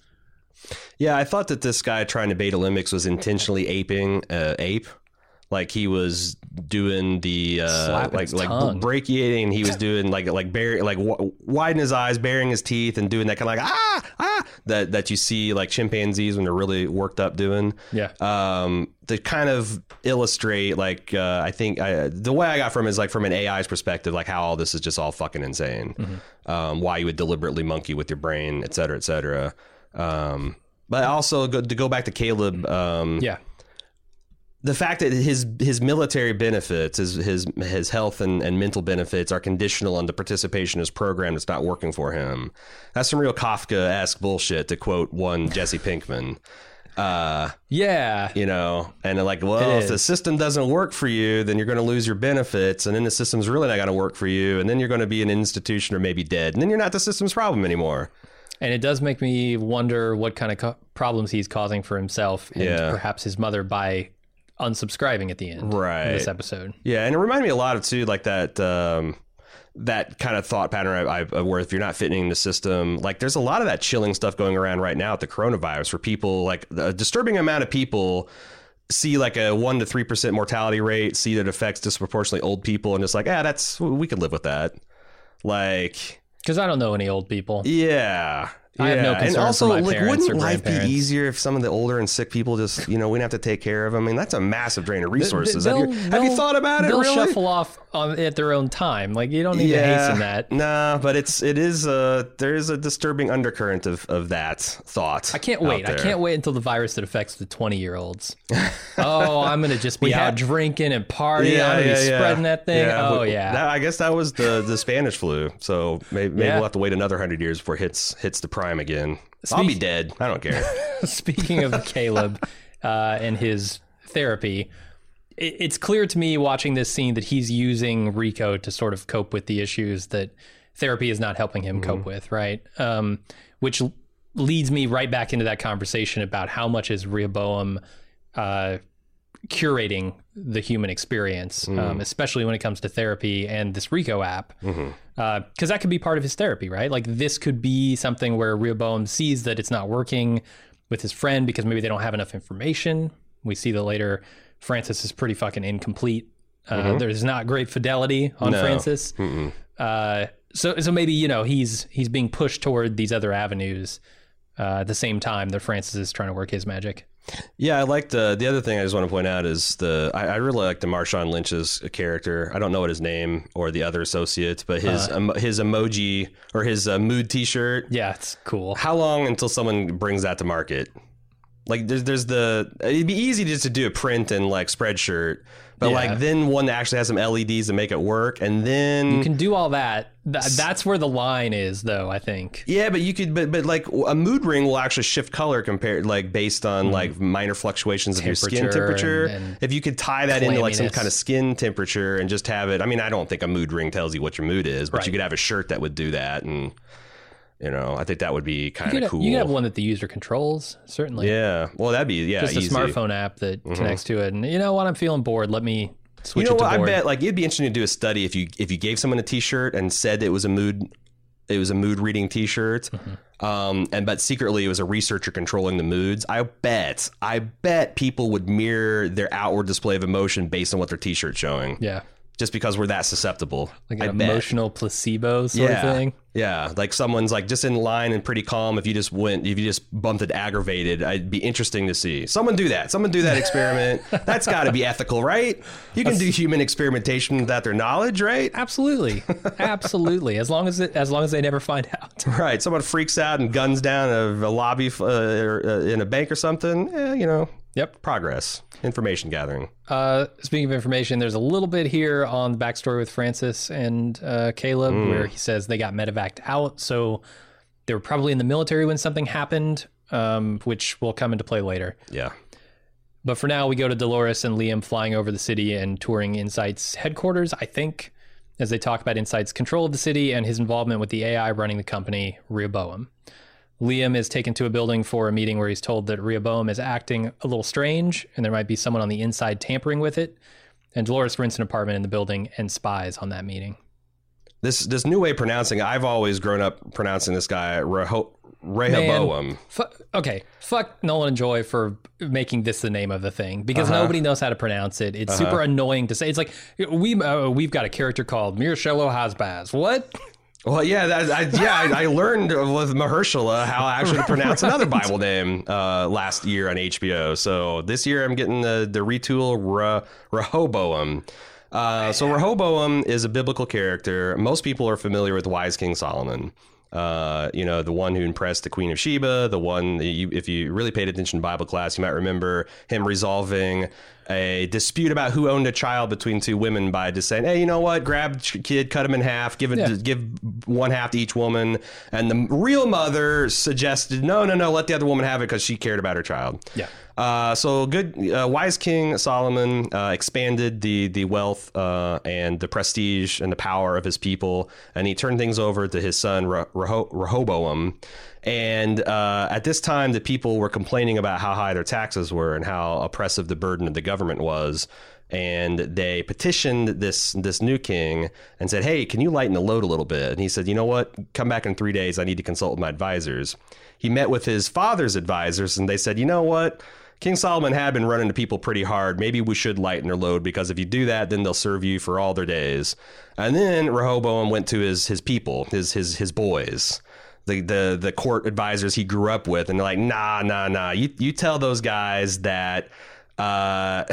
G: Yeah, I thought that this guy trying to Beta Limbics was intentionally aping uh, Ape. Like he was doing the uh, like like
F: tongue.
G: brachiating. He was doing like like bury, like w- widen his eyes, baring his teeth, and doing that kind of like ah ah that that you see like chimpanzees when they're really worked up doing.
F: Yeah.
G: Um, to kind of illustrate like uh, I think I, the way I got from it is like from an A I's perspective, like how all this is just all fucking insane. Mm-hmm. Um, why you would deliberately monkey with your brain, et cetera, et cetera. Um, but also go, to go back to Caleb. Um,
F: yeah.
G: The fact that his his military benefits, his his his health and, and mental benefits are conditional on the participation in his program that's not working for him. That's some real Kafka-esque bullshit, to quote one Jesse Pinkman. Uh,
F: yeah.
G: You know, and they're like, well, if the system doesn't work for you, then you're going to lose your benefits. And then the system's really not going to work for you. And then you're going to be in an institution or maybe dead. And then you're not the system's problem anymore.
F: And it does make me wonder what kind of co- problems he's causing for himself and
G: yeah.
F: perhaps his mother by unsubscribing at the end
G: right.
F: of this episode.
G: Yeah, and it reminded me a lot of, too, like that um, that kind of thought pattern I, I, where if you're not fitting in the system, like there's a lot of that chilling stuff going around right now with the coronavirus where people, like a disturbing amount of people see like a one to three percent mortality rate, see that it affects disproportionately old people, and it's like, ah, that's, we could live with that. Like...
F: Because I don't know any old people.
G: Yeah.
F: I
G: yeah.
F: have no concern
G: and also,
F: for my
G: like,
F: parents
G: wouldn't
F: or
G: life be
F: grandparents.
G: easier if some of the older and sick people just, you know, we didn't have to take care of them? I mean, that's a massive drain of resources. Have you, have you thought about it?
F: They'll
G: really?
F: shuffle off on, at their own time. Like, you don't need
G: yeah,
F: to hasten that.
G: Nah, but it's it is a there is a disturbing undercurrent of, of that thought.
F: I can't wait. I can't wait until the virus that affects the twenty year olds. Oh, I'm gonna just be out
G: had,
F: drinking and partying.
G: Yeah,
F: I'm gonna
G: yeah,
F: be
G: yeah.
F: spreading that thing.
G: Yeah,
F: oh
G: but
F: yeah.
G: That, I guess that was the the Spanish flu. So maybe, maybe
F: Yeah.
G: we'll have to wait another hundred years before it hits hits the prime again.
F: Speak-
G: I'll be dead. I don't care.
F: Speaking of Caleb uh, and his therapy, it, it's clear to me watching this scene that he's using Rico to sort of cope with the issues that therapy is not helping him mm-hmm. cope with, right? Um, which l- leads me right back into that conversation about how much is Rehoboam uh, curating the human experience, mm. um, especially when it comes to therapy and this Rico app. Mm-hmm. Uh, because that could be part of his therapy, right? Like this could be something where Rehoboam sees that it's not working with his friend because maybe they don't have enough information. We see that later Francis is pretty fucking incomplete. Uh, mm-hmm. There's not great fidelity on
G: no.
F: Francis. Uh, so so maybe, you know, he's he's being pushed toward these other avenues uh, at the same time that Francis is trying to work his magic.
G: Yeah, I like the the other thing I just want to point out is the I, I really like the Marshawn Lynch's character. I don't know what his name or the other associate, but his uh, um, his emoji or his uh, mood T-shirt.
F: Yeah, it's cool.
G: How long until someone brings that to market? Like there's there's the it'd be easy just to do a print and like spreadshirt, but
F: yeah.
G: like then one that actually has some L E Ds to make it work, and then
F: you can do all that. Th- that's where the line is, though. I think.
G: Yeah, but you could, but but like a mood ring will actually shift color compared like based on mm. like minor fluctuations of your skin temperature. And, and if you could tie that into like some kind of skin temperature and just have it. I mean, I don't think a mood ring tells you what your mood is, but right. you could have a shirt that would do that and. You know, I think that would be kind of cool.
F: You could have one that the user controls, certainly.
G: Yeah. Well, that'd be, yeah,
F: Just
G: easy.
F: a smartphone app that mm-hmm. connects to it. And you know what? I'm feeling bored. Let me switch
G: you know
F: it to
G: what?
F: board.
G: I bet, like, it'd be interesting to do a study if you if you gave someone a T-shirt and said it was a mood, it was a mood reading T-shirt, mm-hmm. um, and but secretly it was a researcher controlling the moods. I bet, I bet people would mirror their outward display of emotion based on what their T-shirt's showing.
F: Yeah.
G: Just because we're that susceptible.
F: Like an
G: I
F: emotional
G: bet.
F: placebo sort
G: yeah.
F: of thing.
G: Yeah. Like someone's like just in line and pretty calm. If you just went, if you just bumped it aggravated, it'd be interesting to see. Someone do that. Someone do that experiment. That's got to be ethical, right? You can do human experimentation without their knowledge, right?
F: Absolutely. Absolutely. As long as it, as long as they never find out.
G: Right. Someone freaks out and guns down a, a lobby uh, or, uh, in a bank or something. Eh, you know.
F: Yep.
G: Progress. Information gathering.
F: Uh, speaking of information, there's a little bit here on the backstory with Francis and uh, Caleb, mm. where he says they got medevaced out. So they were probably in the military when something happened, um, which will come into play later.
G: Yeah.
F: But for now, we go to Dolores and Liam flying over the city and touring Insight's headquarters, I think, as they talk about Insight's control of the city and his involvement with the A I running the company, Rehoboam. Liam is taken to a building for a meeting where he's told that Rehoboam is acting a little strange and there might be someone on the inside tampering with it. And Dolores rents an apartment in the building and spies on that meeting.
G: This this new way of pronouncing, I've always grown up pronouncing this guy Reho- Rehoboam.
F: Man, fu- okay, fuck Nolan and Joy for making this the name of the thing, because
G: uh-huh.
F: nobody knows how to pronounce it. It's
G: uh-huh.
F: super annoying to say. It's like, we, uh, we've got a character called Mircelo Hasbaz. What?
G: Well, yeah, that, I, yeah, I, I learned with Mahershala how actually to pronounce another Bible name uh, last year on H B O. So this year I'm getting the, the retool Re- Rehoboam. Uh, so Rehoboam is a biblical character. Most people are familiar with Wise King Solomon. Uh, you know, the one who impressed the Queen of Sheba, the one, that you, if you really paid attention to Bible class, you might remember him resolving a dispute about who owned a child between two women by just saying, hey, you know what, grab kid, cut him in half, give it, yeah. give one half to each woman. And the real mother suggested, no, no, no, let the other woman have it because she cared about her child.
F: Yeah.
G: Uh, so good, uh, wise King Solomon uh, expanded the the wealth uh, and the prestige and the power of his people, and he turned things over to his son Re- Reho- Rehoboam. And uh, at this time, the people were complaining about how high their taxes were and how oppressive the burden of the government was. And they petitioned this this new king and said, hey, can you lighten the load a little bit? And he said, you know what? Come back in three days. I need to consult with my advisors. He met with his father's advisors, and they said, you know what? King Solomon had been running to people pretty hard. Maybe we should lighten their load, because if you do that, then they'll serve you for all their days. And then Rehoboam went to his his people, his his his boys, the the the court advisors he grew up with, and they're like, nah, nah, nah. You you tell those guys that uh,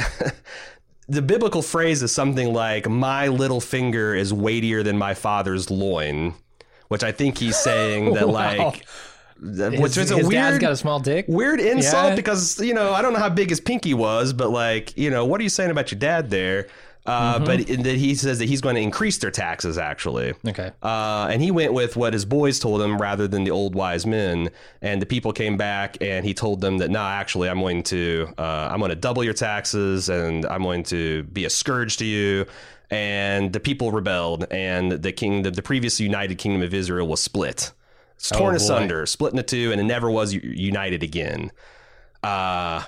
G: the biblical phrase is something like, my little finger is weightier than my father's loin, which I think he's saying that,
F: wow.
G: like.
F: His,
G: Which is a
F: his
G: weird,
F: dad's got a small dick.
G: Weird insult,
F: yeah.
G: because, you know, I don't know how big his pinky was, but, like, you know, what are you saying about your dad there? Uh, mm-hmm. But that he says that he's going to increase their taxes, actually.
F: Okay.
G: Uh, and he went with what his boys told him rather than the old wise men. And the people came back, and he told them that, no, nah, actually, I'm going to uh, I'm going to double your taxes, and I'm going to be a scourge to you. And the people rebelled, and the king, the, the previous united kingdom of Israel was split. It's torn
F: oh,
G: asunder, split into two, and it never was united again. Uh,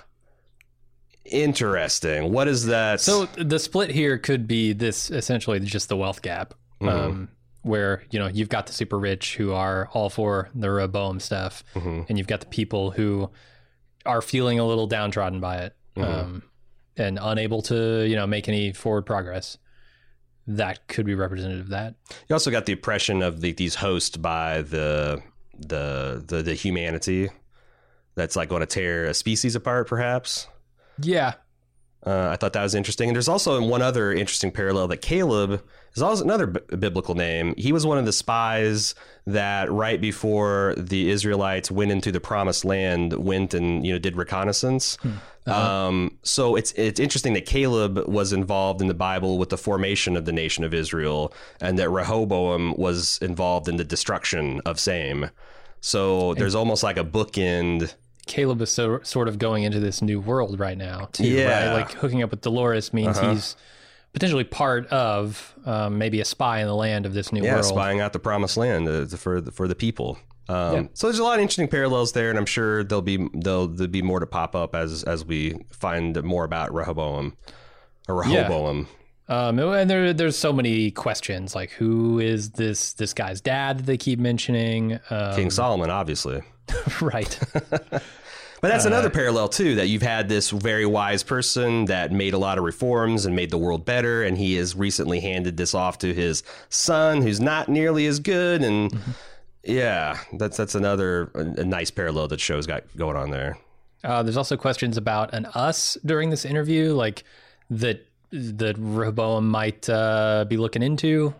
G: interesting. What is that?
F: So the split here could be this, essentially just the wealth gap, mm-hmm. um, where, you know, you've got the super rich who are all for the Rehoboam stuff, mm-hmm. and you've got the people who are feeling a little downtrodden by it, mm-hmm. um, and unable to, you know, make any forward progress. That could be representative of that.
G: You also got the oppression of the, these hosts by the, the the the humanity that's like going to tear a species apart, perhaps.
F: Yeah.
G: Uh, I thought that was interesting. And there's also one other interesting parallel that Caleb is also another b- biblical name. He was one of the spies that right before the Israelites went into the promised land, went and, you know, did reconnaissance. Hmm. Uh-huh. Um, so it's it's interesting that Caleb was involved in the Bible with the formation of the nation of Israel, and that Rehoboam was involved in the destruction of same. So there's almost like a bookend.
F: Caleb is so sort of going into this new world right now, too.
G: Yeah.
F: Right? Like hooking up with Dolores means uh-huh. he's potentially part of um, maybe a spy in the land of this new
G: yeah,
F: world.
G: Yeah, spying out the promised land uh, for the, for the people. Um,
F: yeah. So
G: there's a lot of interesting parallels there, and I'm sure there'll be there'll, there'll be more to pop up as as we find more about Rehoboam. Or Rehoboam.
F: Yeah. Um, and there there's so many questions, like who is this this guy's dad that they keep mentioning? Um,
G: King Solomon, obviously.
F: Right.
G: But that's uh, another parallel, too, that you've had this very wise person that made a lot of reforms and made the world better, and he has recently handed this off to his son, who's not nearly as good. And mm-hmm. yeah, that's that's another a, a nice parallel that show's got going on there.
F: Uh, there's also questions about an us during this interview, like that that Rehoboam might uh, be looking into.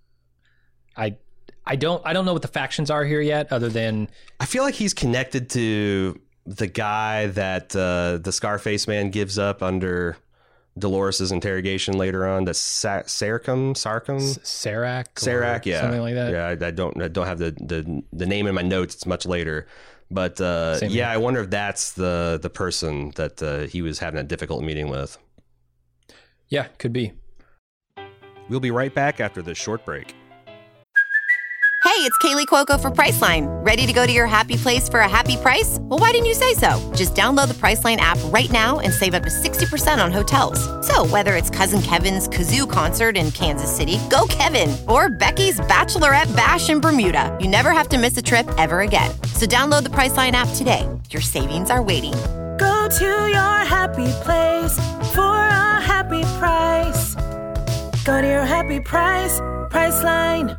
F: I I don't I don't know what the factions are here yet, other than
G: I feel like he's connected to the guy that uh, the Scarface man gives up under Dolores's interrogation later on. That's Sa- Sarcom, Sarcom,
F: Serac,
G: Serac, yeah,
F: something like that.
G: Yeah, I, I don't, I don't have the, the the name in my notes. It's much later, but uh, yeah, here. I wonder if that's the the person that uh, he was having a difficult meeting with.
F: Yeah, could be.
G: We'll be right back after this short break.
H: Hey, it's Kaylee Cuoco for Priceline. Ready to go to your happy place for a happy price? Well, why didn't you say so? Just download the Priceline app right now and save up to sixty percent on hotels. So whether it's Cousin Kevin's Kazoo Concert in Kansas City, go Kevin, or Becky's Bachelorette Bash in Bermuda, you never have to miss a trip ever again. So download the Priceline app today. Your savings are waiting.
I: Go to your happy place for a happy price. Go to your happy price, Priceline.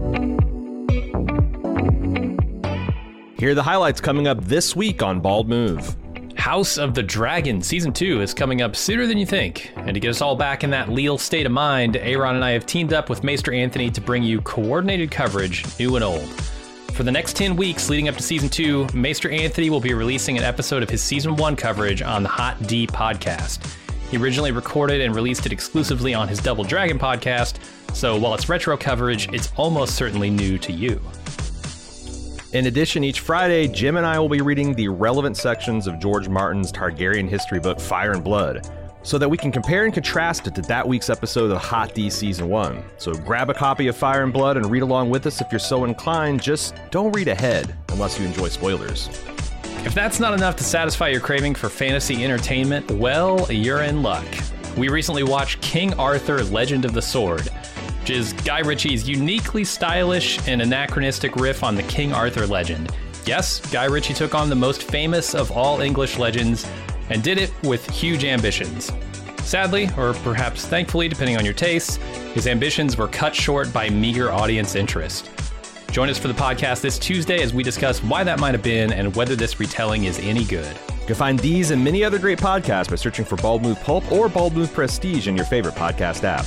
J: Here are the highlights coming up this week on Bald Move.
F: House of the Dragon Season two is coming up sooner than you think. And to get us all back in that Leal state of mind, Aaron and I have teamed up with Maester Anthony to bring you coordinated coverage, new and old. For the next ten weeks leading up to Season two, Maester Anthony will be releasing an episode of his Season one coverage on the Hot D podcast. He originally recorded and released it exclusively on his Double Dragon podcast, so while it's retro coverage, it's almost certainly new to you.
J: In addition, each Friday, Jim and I will be reading the relevant sections of George Martin's Targaryen history book, Fire and Blood, so that we can compare and contrast it to that week's episode of Hot D Season one. So grab a copy of Fire and Blood and read along with us if you're so inclined. Just don't read ahead unless you enjoy spoilers.
F: If that's not enough to satisfy your craving for fantasy entertainment, well, you're in luck. We recently watched King Arthur, Legend of the Sword, which is Guy Ritchie's uniquely stylish and anachronistic riff on the King Arthur legend. Yes, Guy Ritchie took on the most famous of all English legends and did it with huge ambitions. Sadly, or perhaps thankfully, depending on your tastes, his ambitions were cut short by meager audience interest. Join us for the podcast this Tuesday as we discuss why that might have been and whether this retelling is any good.
J: You can find these and many other great podcasts by searching for Bald Move Pulp or Bald Move Prestige in your favorite podcast app.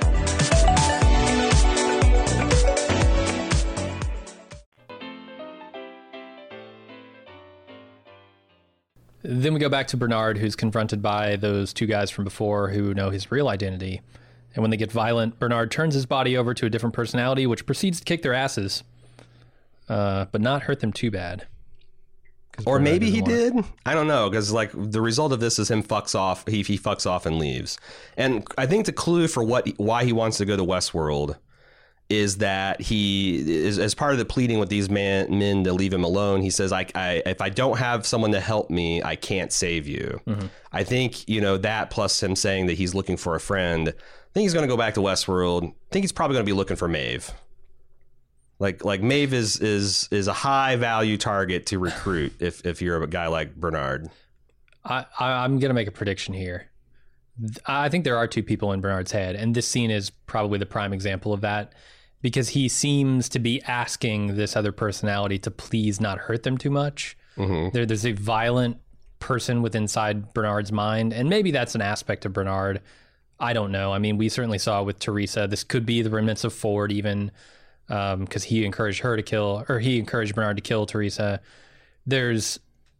F: Then we go back to Bernard, who's confronted by those two guys from before who know his real identity. And when they get violent, Bernard turns his body over to a different personality, which proceeds to kick their asses, uh, but not hurt them too bad.
G: Or Bernard maybe he did. I don't know, because like the result of this is him fucks off. He he fucks off and leaves. And I think the clue for what why he wants to go to Westworld is that he is as part of the pleading with these man, men to leave him alone. He says, I, I, if I don't have someone to help me, I can't save you. Mm-hmm. I think, you know, that plus him saying that he's looking for a friend, I think he's going to go back to Westworld. I think he's probably going to be looking for Maeve. Like, like Maeve is, is, is a high value target to recruit if, if you're a guy like Bernard.
F: I, I, I'm going to make a prediction here. I think there are two people in Bernard's head, and this scene is probably the prime example of that. Because he seems to be asking this other personality to please not hurt them too much. Mm-hmm. There, there's a violent person within inside Bernard's mind, and maybe that's an aspect of Bernard. I don't know. I mean, we certainly saw with Teresa. This could be the remnants of Ford, even because um, he encouraged her to kill, or he encouraged Bernard to kill Teresa. There's,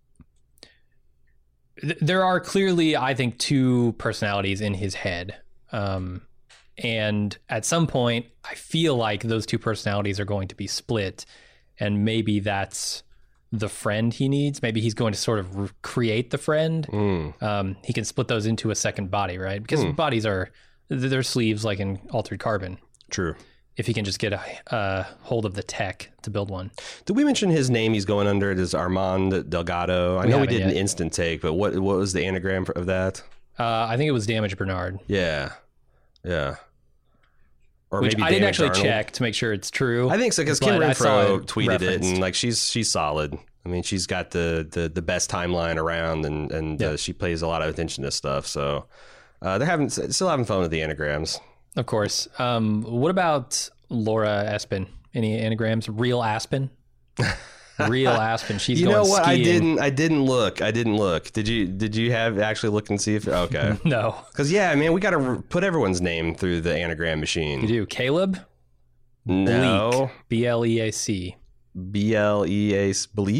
F: th- there are clearly, I think, two personalities in his head. Um, And at some point, I feel like those two personalities are going to be split, and maybe that's the friend he needs. Maybe he's going to sort of re- create the friend. Mm. Um, he can split those into a second body, right? Because mm. bodies are, they're sleeves like in Altered Carbon.
G: True.
F: If he can just get a uh, hold of the tech to build one.
G: Did we mention his name he's going under? It is Armand Delgado. I we know we did yet. An instant take, but what what was the anagram of that?
F: Uh, I think it was Damage Bernard.
G: Yeah. Yeah. Or
F: Which
G: maybe
F: I didn't actually
G: Arnold.
F: check to make sure it's true.
G: I think so, because Kim Renfro tweeted
F: referenced.
G: it, and like she's she's solid. I mean, she's got the the, the best timeline around, and and yeah. uh, she pays a lot of attention to stuff. So uh, they're having still having fun with the anagrams.
F: Of course. Um, what about Laura Aspen? Any anagrams? Real Aspen. Real Aspen. She's
G: you
F: going
G: know what?
F: skiing.
G: I didn't. I didn't look. I didn't look. Did you? Did you have actually look and see if? Okay.
F: No.
G: Because yeah, I mean, we got to put everyone's name through the anagram machine.
F: You do. Caleb.
G: No.
F: Bleak. B L E A C.
G: B L E A C. Bleak.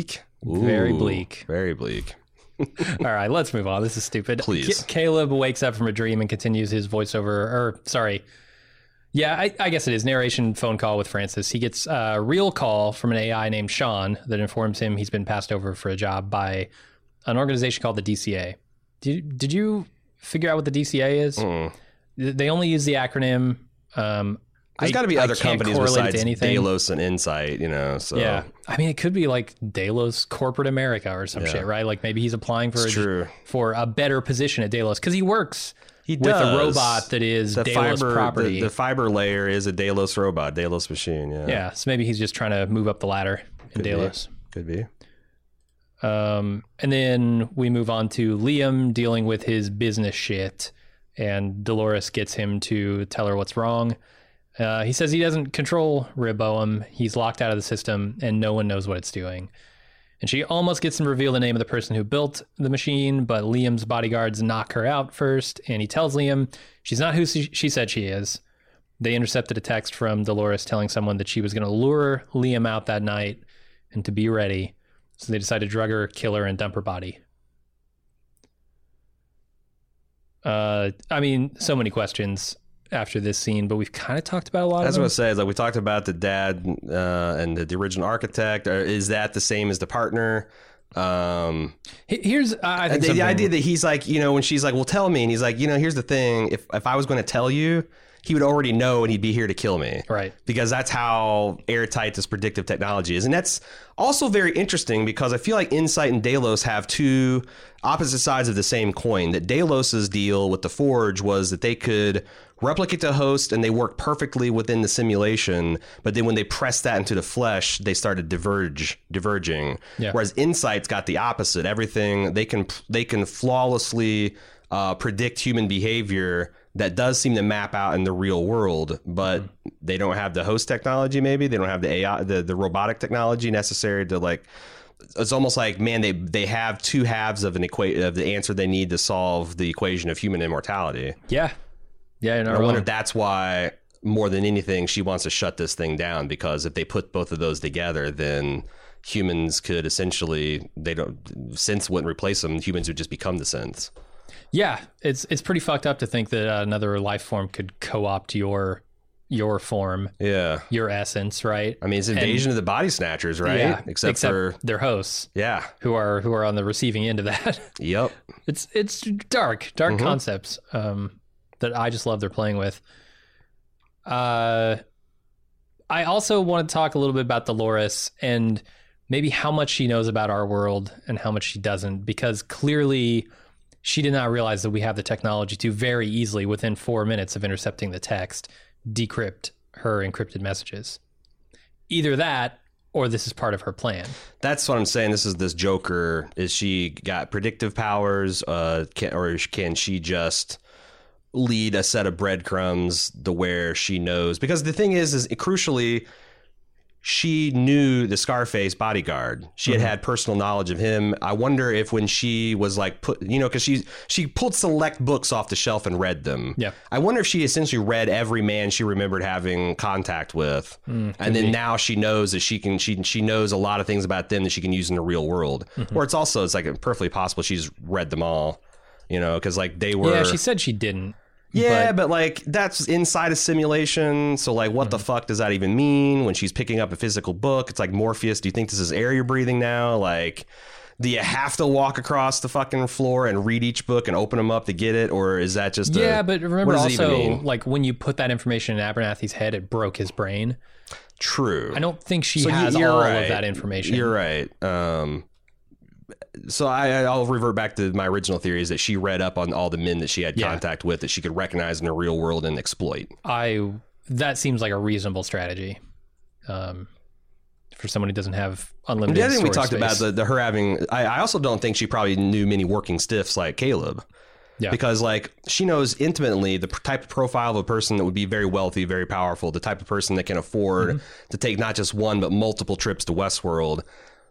G: Ooh,
F: very bleak.
G: Very bleak.
F: All right, let's move on. This is stupid.
G: Please.
F: C- Caleb wakes up from a dream and continues his voiceover, or sorry. Yeah, I, I guess it is. Narration phone call with Francis. He gets a real call from an A I named Sean that informs him he's been passed over for a job by an organization called the D C A. Did, did you figure out what the D C A is?
G: Mm.
F: They only use the acronym. Um,
G: There's got to be
F: I
G: other
F: can't
G: companies
F: correlate it
G: besides
F: to anything.
G: Delos and Insight, you know. So
F: yeah, I mean, it could be like Delos Corporate America or some
G: Yeah.
F: shit, right? Like maybe he's applying for
G: It's
F: a,
G: true.
F: for a better position at Delos because he works
G: he
F: with
G: does.
F: a robot that is
G: the
F: Delos
G: fiber,
F: property.
G: The, the fiber layer is a Delos robot, Delos machine. Yeah,
F: yeah, so maybe he's just trying to move up the ladder in
G: Could
F: Delos.
G: Be. Could be.
F: Um, and then we move on to Liam dealing with his business shit, and Dolores gets him to tell her what's wrong. Uh, he says he doesn't control Rehoboam. He's locked out of the system, and no one knows what it's doing. And she almost gets him to reveal the name of the person who built the machine, but Liam's bodyguards knock her out first, and he tells Liam she's not who she, she said she is. They intercepted a text from Dolores telling someone that she was going to lure Liam out that night and to be ready. So they decide to drug her, kill her, and dump her body. Uh, I mean, so many questions after this scene, but we've kind of talked about a lot
G: That's
F: of them.
G: what I say. Is like we talked about the dad uh, and the, the original architect. Or is that the same as the partner? Um,
F: Here's I think
G: the, the
F: something-
G: idea that he's like, you know, when she's like, "Well, tell me," and he's like, "You know, here's the thing. If if I was going to tell you, he would already know, and he'd be here to kill me."
F: Right.
G: Because that's how airtight this predictive technology is, and that's also very interesting because I feel like Insight and Delos have two opposite sides of the same coin. That Delos's deal with the Forge was that they could replicate the host and they worked perfectly within the simulation, but then when they pressed that into the flesh, they started diverge diverging.
F: Yeah.
G: Whereas Insight's got the opposite. Everything they can they can flawlessly uh, predict human behavior that does seem to map out in the real world, but mm-hmm. they don't have the host technology. Maybe they don't have the A I, the, the robotic technology necessary to like. It's almost like, man, they they have two halves of an equa- of the answer they need to solve the equation of human immortality.
F: Yeah, yeah.
G: And I wonder if that's why, more than anything, she wants to shut this thing down, because if they put both of those together, then humans could essentially they don't synths wouldn't replace them. Humans would just become the synths.
F: Yeah, it's it's pretty fucked up to think that another life form could co-opt your your form,
G: yeah,
F: your essence, right?
G: I mean, it's invasion and, of the body snatchers, right?
F: Yeah,
G: except,
F: except
G: for
F: their hosts,
G: yeah,
F: who are who are on the receiving end of that.
G: Yep,
F: it's it's dark, dark
G: mm-hmm.
F: concepts um, that I just love they're playing with. Uh, I also want to talk a little bit about Dolores and maybe how much she knows about our world and how much she doesn't, because clearly she did not realize that we have the technology to very easily, within four minutes of intercepting the text, decrypt her encrypted messages. Either that, or this is part of her plan.
G: That's what I'm saying. This is this Joker. Is she got predictive powers, uh, can, or can she just lead a set of breadcrumbs to where she knows? Because the thing is, is crucially, she knew the Scarface bodyguard. She had mm-hmm. had personal knowledge of him. I wonder if when she was like put, you know, because she she pulled select books off the shelf and read them.
F: Yeah.
G: I wonder if she essentially read every man she remembered having contact with, mm, and then be. now she knows that she can she she knows a lot of things about them that she can use in the real world. Mm-hmm. Or it's also it's like perfectly possible she's read them all, you know, because like they were.
F: Yeah, she said she didn't.
G: Yeah, but, but like that's inside a simulation. So like what mm-hmm. the fuck does that even mean when she's picking up a physical book? It's like Morpheus. Do you think this is air you're breathing now? Like, do you have to walk across the fucking floor and read each book and open them up to get it? Or is that just
F: Yeah,
G: a,
F: but remember also like when you put that information in Abernathy's head, it broke his brain.
G: True.
F: I don't think she
G: so
F: has
G: you're
F: all
G: right.
F: of that information.
G: You're right. Um So I, I'll revert back to my original theory is that she read up on all the men that she had
F: yeah.
G: contact with that she could recognize in the real world and exploit.
F: I that seems like a reasonable strategy um, for someone who doesn't have unlimited.
G: The other thing we talked
F: space.
G: about the, the her having. I, I also don't think she probably knew many working stiffs like Caleb.
F: Yeah.
G: Because like she knows intimately the type of profile of a person that would be very wealthy, very powerful, the type of person that can afford mm-hmm. to take not just one but multiple trips to Westworld.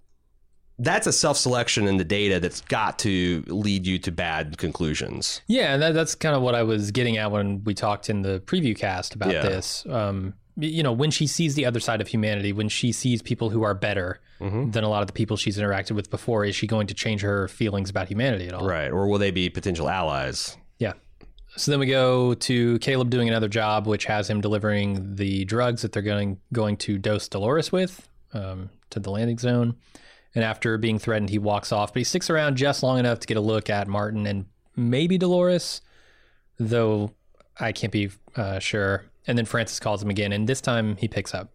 G: That's a self-selection in the data that's got to lead you to bad conclusions.
F: Yeah, and that, that's kind of what I was getting at when we talked in the preview cast about
G: yeah.
F: this. Um, you know, when she sees the other side of humanity, when she sees people who are better mm-hmm. than a lot of the people she's interacted with before, is she going to change her feelings about humanity at all?
G: Right. Or will they be potential allies?
F: Yeah. So then we go to Caleb doing another job, which has him delivering the drugs that they're going going to dose Dolores with um, to the landing zone. And after being threatened, he walks off, but he sticks around just long enough to get a look at Martin and maybe Dolores, though I can't be uh, sure. And then Francis calls him again, and this time he picks up.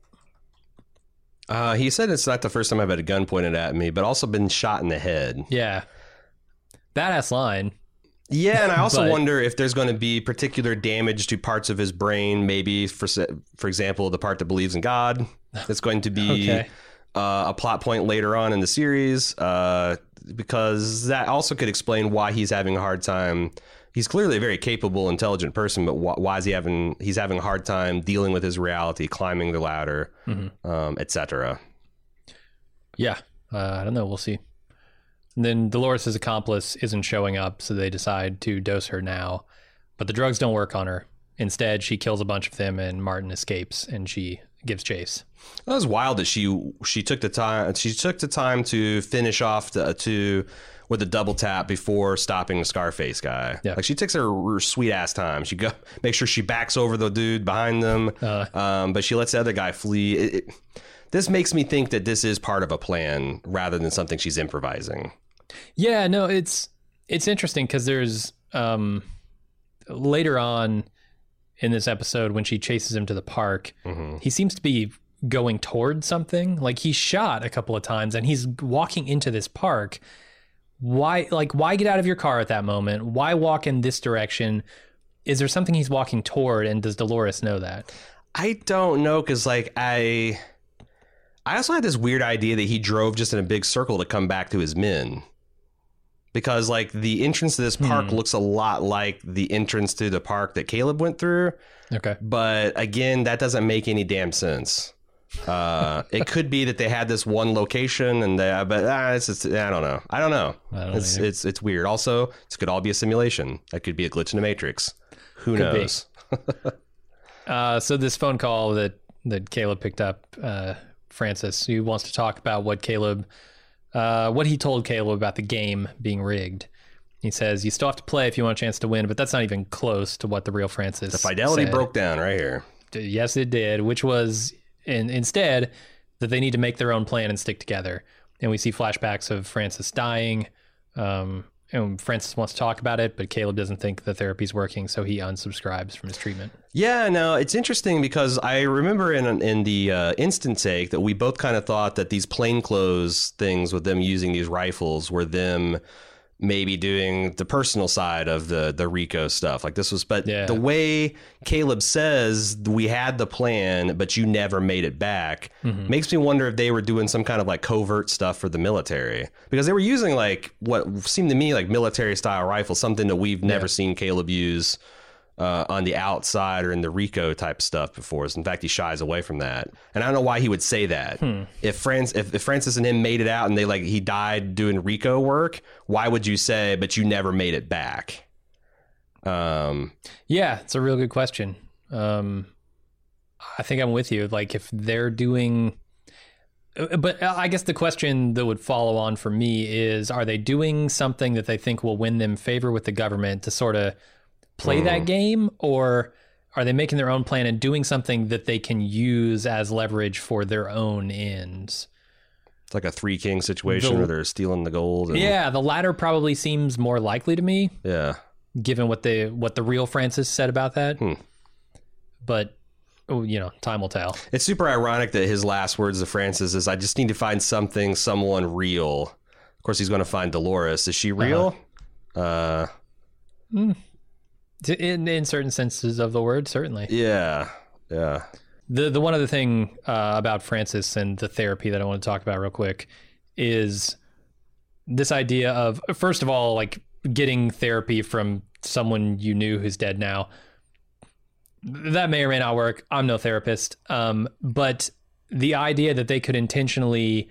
G: Uh, he said it's not the first time I've had a gun pointed at me, but also been shot in the head.
F: Yeah. Badass line.
G: Yeah, and I also
F: but,
G: wonder if there's going to be particular damage to parts of his brain, maybe, for for example, the part that believes in God. That's going to be
F: okay.
G: uh, a plot point later on in the series, uh, because that also could explain why he's having a hard time. He's clearly a very capable, intelligent person, but wh- why is he having he's having a hard time dealing with his reality, climbing the ladder, mm-hmm. um, et cetera.
F: Yeah, uh, I don't know. We'll see. And then Dolores' accomplice isn't showing up, so they decide to dose her now. But the drugs don't work on her. Instead, she kills a bunch of them, and Martin escapes, and she gives chase.
G: That was wild that she she took the time she took the time to finish off the, to with a double tap before stopping the Scarface guy.
F: Yeah.
G: Like she takes her, her sweet ass time. She go make sure she backs over the dude behind them, uh, um, but she lets the other guy flee. It, it, this makes me think that this is part of a plan rather than something she's improvising.
F: Yeah, no, it's it's interesting because there's um, later on in this episode when she chases him to the park, mm-hmm. he seems to be going toward something. Like he's shot a couple of times and he's walking into this park. Why, like, why get out of your car at that moment? Why walk in this direction? Is there something he's walking toward, and does Dolores know that?
G: I don't know, because like I, I also had this weird idea that he drove just in a big circle to come back to his men. Because, like, the entrance to this park hmm. looks a lot like the entrance to the park that Caleb went through.
F: Okay.
G: But, again, that doesn't make any damn sense. Uh, it could be that they had this one location, and they, but ah, it's, it's, I don't know. I don't know.
F: I don't
G: it's,
F: either.
G: it's it's weird. Also, this could all be a simulation. That could be a glitch in the Matrix. Who could knows?
F: uh, so this phone call that, that Caleb picked up, uh, Francis, who wants to talk about what Caleb... Uh, what he told Caleb about the game being rigged. He says, you still have to play if you want a chance to win, but that's not even close to what the real Francis
G: The fidelity
F: said.
G: broke down right here.
F: Yes, it did, which was in, instead that they need to make their own plan and stick together. And we see flashbacks of Francis dying. Um, and Francis wants to talk about it, but Caleb doesn't think the therapy's working, so he unsubscribes from his treatment.
G: Yeah, no, it's interesting because I remember in in the uh, instant take that we both kind of thought that these plainclothes things with them using these rifles were them maybe doing the personal side of the the Rico stuff. Like this was, but
F: yeah.
G: the way Caleb says we had the plan, but you never made it back, mm-hmm. makes me wonder if they were doing some kind of like covert stuff for the military, because they were using like what seemed to me like military style rifles, something that we've never yeah. seen Caleb use uh, on the outside or in the Rico type stuff before. In fact, he shies away from that. And I don't know why he would say that. Hmm. If, Francis, if, if Francis and him made it out and they like he died doing Rico work, why would you say, but you never made it back? Um,
F: yeah, it's a real good question. Um, I think I'm with you. Like if they're doing... But I guess the question that would follow on for me is, are they doing something that they think will win them favor with the government to sort of play mm. that game, or are they making their own plan and doing something that they can use as leverage for their own ends?
G: It's like a Three Kings situation the, where they're stealing the gold. And...
F: Yeah, the latter probably seems more likely to me.
G: Yeah,
F: given what the what the real Francis said about that.
G: Hmm.
F: But oh, you know, time will tell.
G: It's super ironic that his last words to Francis is, "I just need to find something, someone real." Of course, he's going to find Dolores. Is she real? Uh-huh. Uh.
F: Hmm. In in certain senses of the word, certainly.
G: Yeah, yeah.
F: The the one other thing uh, about Francis and the therapy that I want to talk about real quick is this idea of, first of all, like getting therapy from someone you knew who's dead now. That may or may not work. I'm no therapist. Um, but the idea that they could intentionally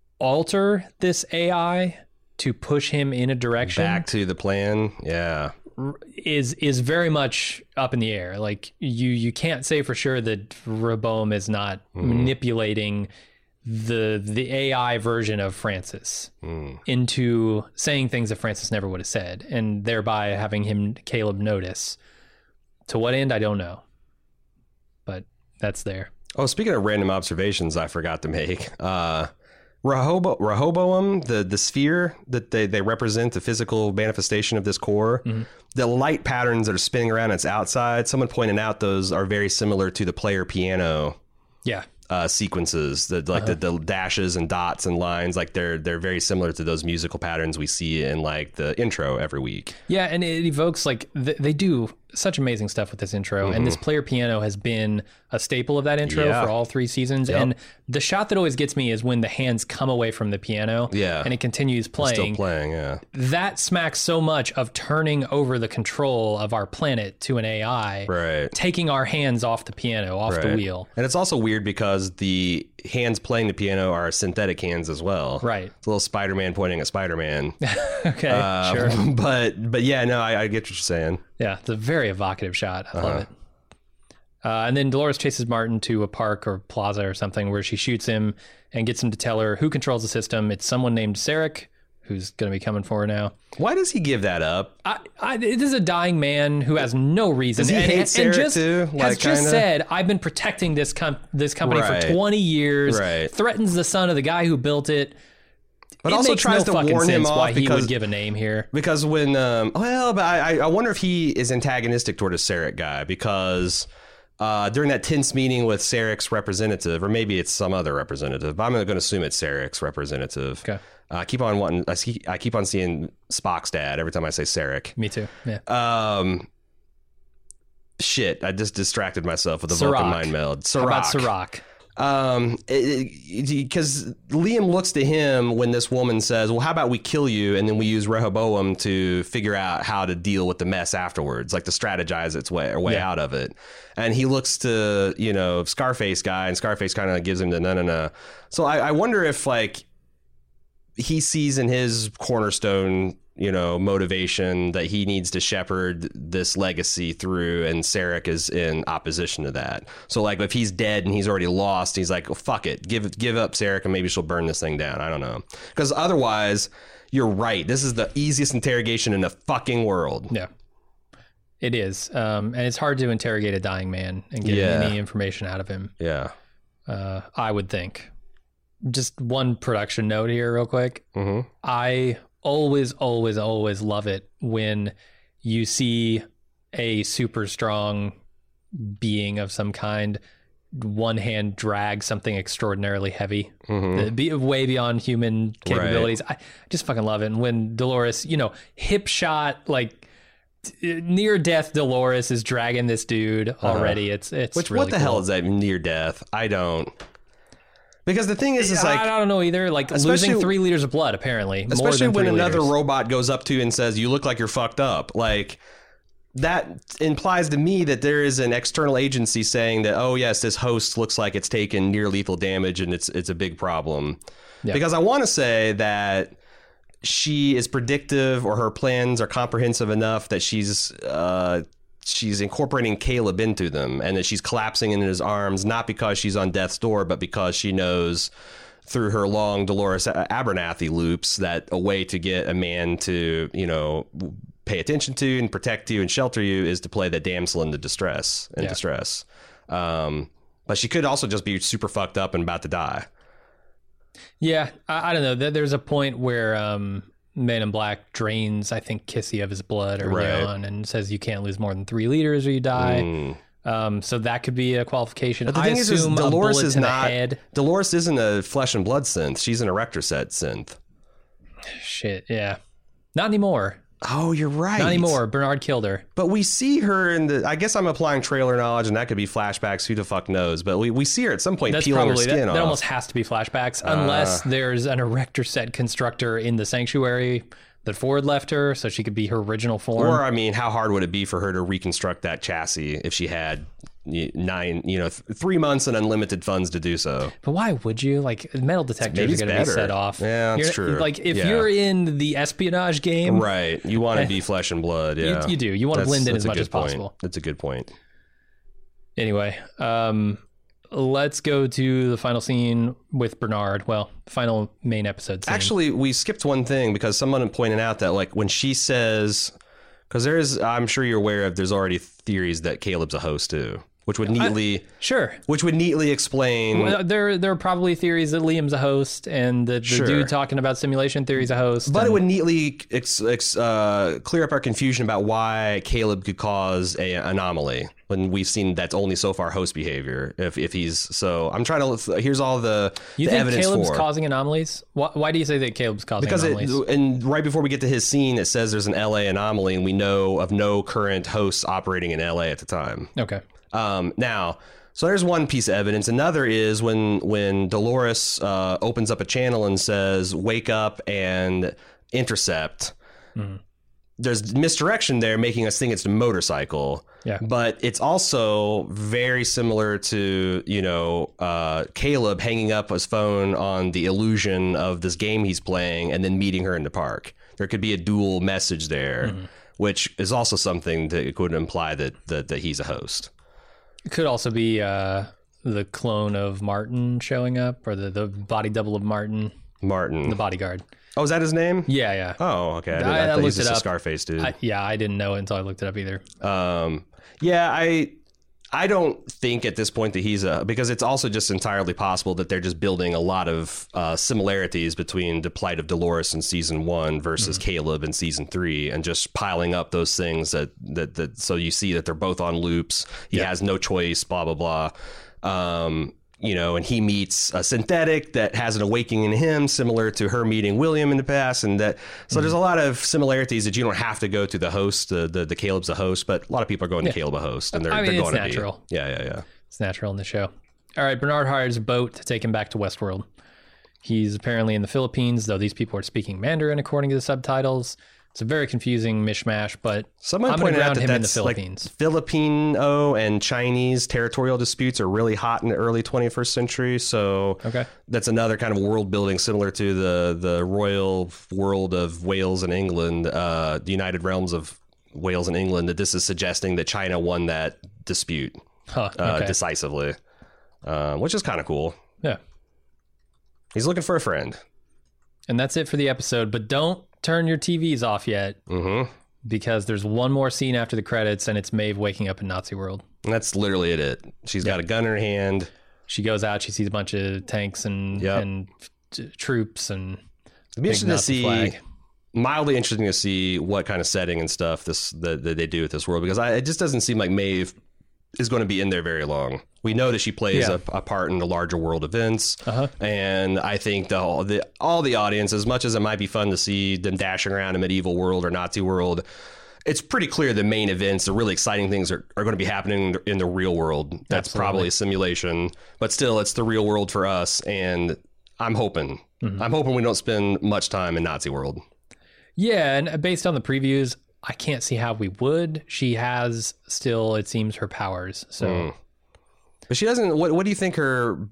F: alter this A I to push him in a direction
G: back to the plan. Yeah.
F: is is very much up in the air. Like you you can't say for sure that Rehoboam is not mm. manipulating the the A I version of Francis mm. into saying things that Francis never would have said, and thereby having him Caleb notice. To what end, I don't know, but that's there.
G: Oh, speaking of random observations, I forgot to make. Uh, Rehobo- Rehoboam, the, the sphere that they, they represent, the physical manifestation of this core, mm-hmm. the light patterns that are spinning around its outside, someone pointed out those are very similar to the player piano
F: yeah.
G: uh, sequences, the, like uh-huh. the, the dashes and dots and lines, like they're they're very similar to those musical patterns we see in like the intro every week.
F: Yeah, and it evokes like th- they do such amazing stuff with this intro, mm-hmm. and this player piano has been a staple of that intro yeah. for all three seasons. Yep. And the shot that always gets me is when the hands come away from the piano,
G: yeah.
F: and it continues playing.
G: It's still playing, yeah.
F: That smacks so much of turning over the control of our planet to an A I,
G: right?
F: Taking our hands off the piano, off
G: right.
F: the wheel.
G: And it's also weird because the hands playing the piano are synthetic hands as well,
F: right?
G: It's a little Spider-Man pointing at Spider-Man.
F: okay,
G: uh,
F: sure.
G: But but yeah, no, I, I get what you're saying.
F: Yeah, it's a very evocative shot. I
G: uh-huh.
F: love it. Uh, and then Dolores chases Martin to a park or plaza or something where she shoots him and gets him to tell her who controls the system. It's someone named Sarek, who's going to be coming for her now.
G: Why does he give that up?
F: I, I, it is a dying man who has no reason.
G: Does he
F: and,
G: hate
F: and,
G: Sarek
F: and just,
G: too? Like,
F: has just
G: kinda?
F: said, I've been protecting this com- this company
G: right.
F: for twenty years.
G: Right.
F: Threatens the son of the guy who built it.
G: But
F: it
G: also
F: makes
G: tries
F: no
G: to warn him off
F: why
G: because
F: he would give a name here.
G: Because when, um, well, but I, I wonder if he is antagonistic toward a Sarek guy because uh, during that tense meeting with Sarek's representative, or maybe it's some other representative, but I'm going to assume it's Sarek's representative.
F: Okay.
G: Uh, I keep on wanting, I, see, I keep on seeing Spock's dad every time I say Sarek.
F: Me too. Yeah.
G: Um. Shit, I just distracted myself with the
F: Sirach.
G: Vulcan mind meld. Sirach.
F: How about Sirach?
G: Um, because Liam looks to him when this woman says, well, how about we kill you? And then we use Rehoboam to figure out how to deal with the mess afterwards, like to strategize its way or way
F: yeah.
G: out of it. And he looks to, you know, Scarface guy, and Scarface kind of gives him the no, no, no. So I, I wonder if like he sees in his cornerstone, you know, motivation that he needs to shepherd this legacy through, and Sarek is in opposition to that. So like if he's dead and he's already lost, he's like, oh, fuck it, give give up Sarek and maybe she'll burn this thing down. I don't know. Because otherwise, you're right. This is the easiest interrogation in the fucking world.
F: Yeah, it is. Um, and it's hard to interrogate a dying man and get
G: Yeah.
F: any information out of him.
G: Yeah.
F: Uh, I would think. Just one production note here real quick.
G: Mm-hmm.
F: I always, always, always love it when you see a super strong being of some kind, one hand drag something extraordinarily heavy, mm-hmm. be way beyond human capabilities. Right. I just fucking love it. And when Dolores, you know, hip shot, like near death Dolores is dragging this dude already. Uh-huh. It's, it's
G: Which,
F: really
G: what the
F: cool.
G: hell is that near death? I don't... Because the thing is, is like...
F: I don't know either. Like losing three liters of blood, apparently.
G: Especially
F: more than
G: when another
F: liters.
G: robot goes up to you and says, you look like you're fucked up. Like, that implies to me that there is an external agency saying that, oh, yes, this host looks like it's taken near lethal damage and it's it's a big problem. Yeah. Because I want to say that she is predictive, or her plans are comprehensive enough that she's... Uh, she's incorporating Caleb into them, and that she's collapsing in his arms, not because she's on death's door, but because she knows through her long Dolores Abernathy loops that a way to get a man to, you know, pay attention to and protect you and shelter you is to play the damsel in the distress and
F: yeah.
G: distress. Um, but she could also just be super fucked up and about to die.
F: Yeah, I, I don't know. There's a point where um, Man in Black drains, I think, Kissy of his blood early
G: right.
F: on and says you can't lose more than three liters or you die. Mm. Um, so that could be a qualification.
G: But the
F: I
G: thing is, is Dolores is not.
F: Head.
G: Dolores isn't a flesh and blood synth. She's an erector set synth.
F: Shit, yeah, not anymore.
G: Oh, you're right.
F: Not anymore. Bernard killed her.
G: But we see her in the... I guess I'm applying trailer knowledge, and that could be flashbacks. Who the fuck knows? But we, we see her at some point
F: That's
G: peeling
F: probably,
G: her skin
F: that,
G: off.
F: That almost has to be flashbacks, unless uh, there's an erector set constructor in the sanctuary that Ford left her, so she could be her original form.
G: Or, I mean, how hard would it be for her to reconstruct that chassis if she had nine, you know, th- three months and unlimited funds to do so.
F: But why would you? Like, metal detectors are going to be set off.
G: Yeah, that's
F: you're,
G: true.
F: Like, if
G: yeah.
F: you're in the espionage game,
G: right? You want to be flesh and blood. Yeah,
F: you, you do. You want to blend in as much as
G: point.
F: possible.
G: That's a good point.
F: Anyway, um, let's go to the final scene with Bernard. Well, final main episode scene.
G: Actually, we skipped one thing because someone pointed out that, like, when she says, because there's, I'm sure you're aware of, there's already theories that Caleb's a host too. Which would neatly,
F: I, sure.
G: Which would neatly explain.
F: Well, there, there are probably theories that Liam's a host, and the, the
G: sure.
F: dude talking about simulation theory's a host.
G: But
F: and...
G: it would neatly ex, ex, uh, clear up our confusion about why Caleb could cause a anomaly when we've seen that's only so far host behavior. If if he's so, I'm trying to. Here's all the,
F: you
G: the
F: think
G: evidence
F: Caleb's
G: for.
F: causing anomalies? Why, why do you say that Caleb's causing
G: because
F: anomalies?
G: Because and right before we get to his scene, it says there's an L A anomaly, and we know of no current hosts operating in L A at the time.
F: Okay.
G: Um, now, so there's one piece of evidence. Another is when when Dolores uh, opens up a channel and says, wake up and intercept. Mm-hmm. There's misdirection there, making us think it's a motorcycle.
F: Yeah.
G: But it's also very similar to, you know, uh, Caleb hanging up his phone on the illusion of this game he's playing and then meeting her in the park. There could be a dual message there, mm-hmm. which is also something that could imply that, that, that he's a host.
F: It could also be uh, the clone of Martin showing up, or the, the body double of Martin.
G: Martin.
F: The bodyguard.
G: Oh, is that his name?
F: Yeah, yeah.
G: Oh, okay. I,
F: I,
G: I, I
F: I
G: looked
F: it
G: it
F: up.
G: A Scarface dude.
F: I, yeah, I didn't know it until I looked it up either.
G: Um, yeah, I I don't think at this point that he's a, because it's also just entirely possible that they're just building a lot of uh, similarities between the plight of Dolores in season one versus mm-hmm. Caleb in season three, and just piling up those things that, that, that so you see that they're both on loops. He yeah. has no choice, blah, blah, blah. Um, you know, and he meets a synthetic that has an awakening in him, similar to her meeting William in the past. And that, so mm-hmm. there's a lot of similarities that you don't have to go to the host, the, the, the Caleb's a host, but a lot of people are going
F: yeah.
G: to Caleb a host, and they're,
F: I mean,
G: they're going
F: it's
G: to
F: natural.
G: be. Yeah, yeah, yeah.
F: It's natural in the show. All right. Bernard hires a boat to take him back to Westworld. He's apparently in the Philippines, though these people are speaking Mandarin according to the subtitles. It's a very confusing mishmash, but
G: someone
F: I'm going to ground
G: that
F: him in the
G: that's like
F: Philippines.
G: Filipino and Chinese territorial disputes are really hot in the early twenty-first century. So
F: okay.
G: that's another kind of world building similar to the, the royal world of Wales and England, uh, the United Realms of Wales and England, that this is suggesting that China won that dispute
F: huh, okay.
G: uh, decisively, uh, which is kind of cool.
F: Yeah.
G: He's looking for a friend.
F: And that's it for the episode, but don't turn your T Vs off yet,
G: mm-hmm.
F: because there's one more scene after the credits, and it's Maeve waking up in Nazi world.
G: And that's literally it. it. She's yep. got a gun in her hand.
F: She goes out. She sees a bunch of tanks and
G: yep.
F: and t- troops and.
G: It'd be interesting
F: Nazi
G: to see.
F: Flag.
G: Mildly interesting to see what kind of setting and stuff this that, that they do with this world, because I, it just doesn't seem like Maeve is going to be in there very long. We know that she plays
F: yeah.
G: a, a part in the larger world events,
F: uh-huh.
G: and I think the, the all the audience, as much as it might be fun to see them dashing around a medieval world or Nazi world, it's pretty clear the main events, the really exciting things are, are going to be happening in the, in the real world. That's
F: Absolutely.
G: Probably a simulation, but still, it's the real world for us, and I'm hoping, mm-hmm. I'm hoping we don't spend much time in Nazi world.
F: Yeah, and based on the previews, I can't see how we would. She has still, it seems, her powers. So,
G: mm. But she doesn't. What What do you think her?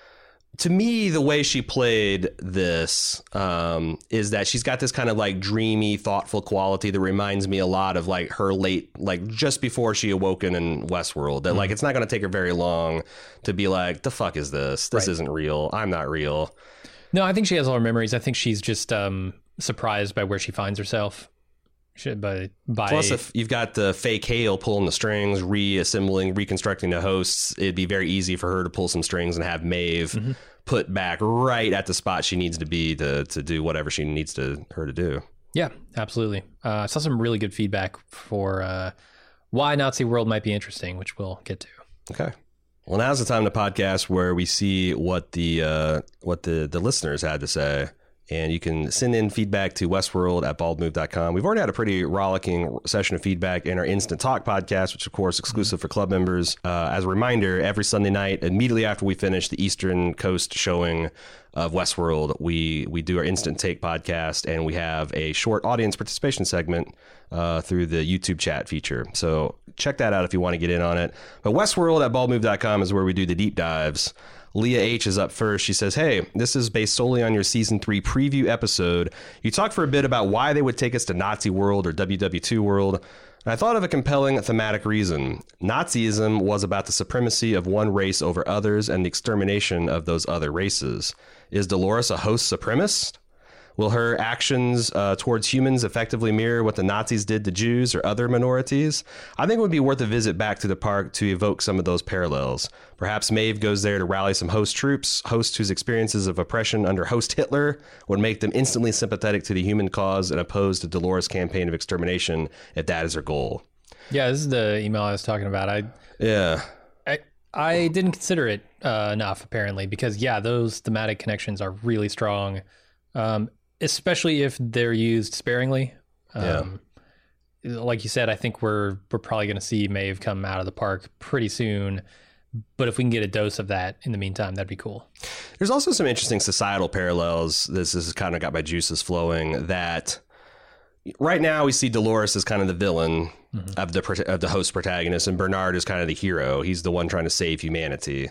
G: To me, the way she played this um, is that she's got this kind of like dreamy, thoughtful quality that reminds me a lot of like her late, like just before she awoken in Westworld. That mm-hmm. like it's not going to take her very long to be like, the fuck is this? This
F: right.
G: isn't real. I'm not real.
F: No, I think she has all her memories. I think she's just um, surprised by where she finds herself. She, by, by
G: Plus, if you've got the fake Hale pulling the strings, reassembling, reconstructing the hosts, it'd be very easy for her to pull some strings and have Maeve mm-hmm. put back right at the spot she needs to be to to do whatever she needs to her to do.
F: Yeah, absolutely. Uh, I saw some really good feedback for uh, why Nazi World might be interesting, which we'll get to.
G: Okay. Well, now's the time in the podcast where we see what the uh, what the, the listeners had to say. And you can send in feedback to westworld at bald move dot com. We've already had a pretty rollicking session of feedback in our Instant Talk podcast, which, of course, exclusive for club members. Uh, as a reminder, every Sunday night, immediately after we finish the Eastern Coast showing of Westworld, we, we do our Instant Take podcast, and we have a short audience participation segment uh, through the YouTube chat feature. So check that out if you want to get in on it. But Westworld at bald move dot com is where we do the deep dives. Leah H is up first. She says, hey, this is based solely on your season three preview episode. You talked for a bit about why they would take us to Nazi world or W W two world. And I thought of a compelling thematic reason. Nazism was about the supremacy of one race over others and the extermination of those other races. Is Dolores a host supremacist? Will her actions uh, towards humans effectively mirror what the Nazis did to Jews or other minorities? I think it would be worth a visit back to the park to evoke some of those parallels. Perhaps Maeve goes there to rally some host troops, hosts whose experiences of oppression under host Hitler would make them instantly sympathetic to the human cause and opposed to Dolores' campaign of extermination if that is her goal.
F: Yeah, this is the email I was talking about. I
G: Yeah.
F: I, I didn't consider it uh, enough, apparently, because, yeah, those thematic connections are really strong. Um, especially if they're used sparingly. Um, yeah. Like you said, I think we're we're probably going to see Maeve come out of the park pretty soon. But if we can get a dose of that in the meantime, that'd be cool.
G: There's also some interesting societal parallels. This has kind of got my juices flowing. That right now we see Dolores as kind of the villain mm-hmm. of the of the host protagonist, and Bernard is kind of the hero. He's the one trying to save humanity.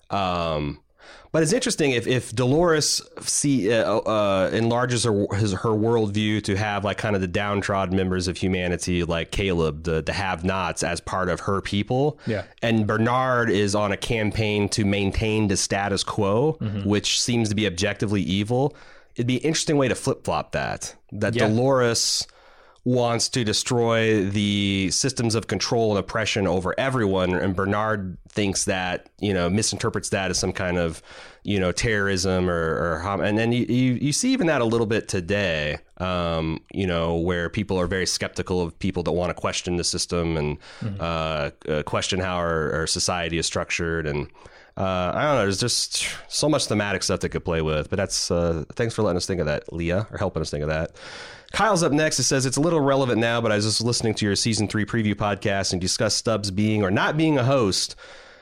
G: Um, But it's interesting if, if Dolores see uh, uh, enlarges her his, her worldview to have like kind of the downtrodden members of humanity, like Caleb, the the have-nots, as part of her people.
F: Yeah.
G: And Bernard is on a campaign to maintain the status quo, mm-hmm. which seems to be objectively evil. It'd be an interesting way to flip-flop that. That yeah. Dolores wants to destroy the systems of control and oppression over everyone, and Bernard thinks that, you know, misinterprets that as some kind of, you know, terrorism or, or and then you, you you see even that a little bit today, um, you know, where people are very skeptical of people that want to question the system and mm-hmm. uh, uh, question how our, our society is structured. And uh, I don't know, there's just so much thematic stuff that could play with. But that's uh, thanks for letting us think of that, Leah, or helping us think of that. Kyle's up next. It says, it's a little relevant now, but I was just listening to your season three preview podcast and discussed Stubbs being or not being a host.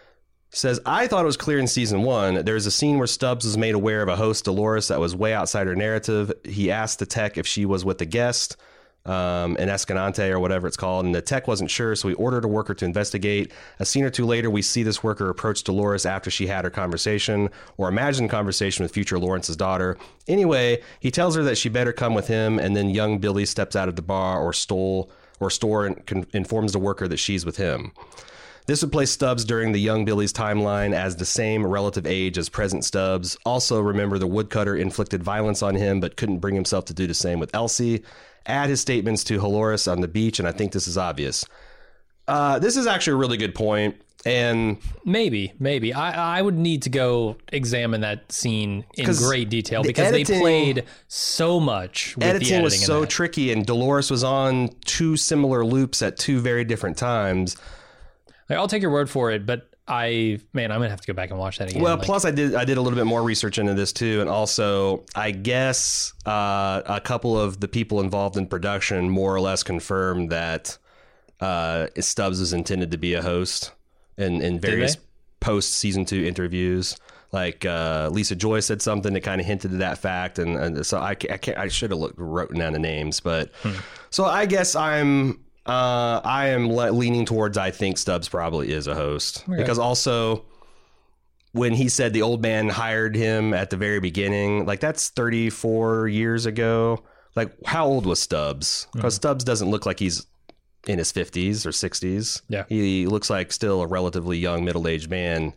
G: Says, I thought it was clear in season one. There's a scene where Stubbs was made aware of a host, Dolores, that was way outside her narrative. He asked the tech if she was with the guest, um, in Escalante or whatever it's called, and the tech wasn't sure, so he ordered a worker to investigate. A scene or two later, we see this worker approach Dolores after she had her conversation, or imagined conversation with future Lawrence's daughter. Anyway, he tells her that she better come with him, and then young Billy steps out of the bar or stole or store and con- informs the worker that she's with him. This would place Stubbs during the young Billy's timeline as the same relative age as present Stubbs. Also, remember the woodcutter inflicted violence on him, but couldn't bring himself to do the same with Elsie. Add his statements to Dolores on the beach, and I think this is obvious. Uh, this is actually a really good point, and
F: maybe, maybe I, I would need to go examine that scene in great detail because
G: editing,
F: they played so much. With
G: editing,
F: the editing
G: was so
F: that.
G: tricky, and Dolores was on two similar loops at two very different times.
F: Like, I'll take your word for it, but I, man, I'm gonna have to go back and watch that again.
G: Well,
F: like,
G: plus I did I did a little bit more research into this too, and also I guess uh, a couple of the people involved in production more or less confirmed that uh, Stubbs was intended to be a host in in various post season two interviews. Like uh, Lisa Joy said something that kind of hinted at that fact, and, and so I, I can't I should have looked wrote down the names, but hmm. so I guess I'm. Uh, I am le- leaning towards I think Stubbs probably is a host. Okay. Because also when he said the old man hired him at the very beginning, like that's thirty-four years ago. Like how old was Stubbs? Because mm-hmm. Stubbs doesn't look like he's in his fifties or sixties.
F: Yeah.
G: He looks like still a relatively young middle-aged man.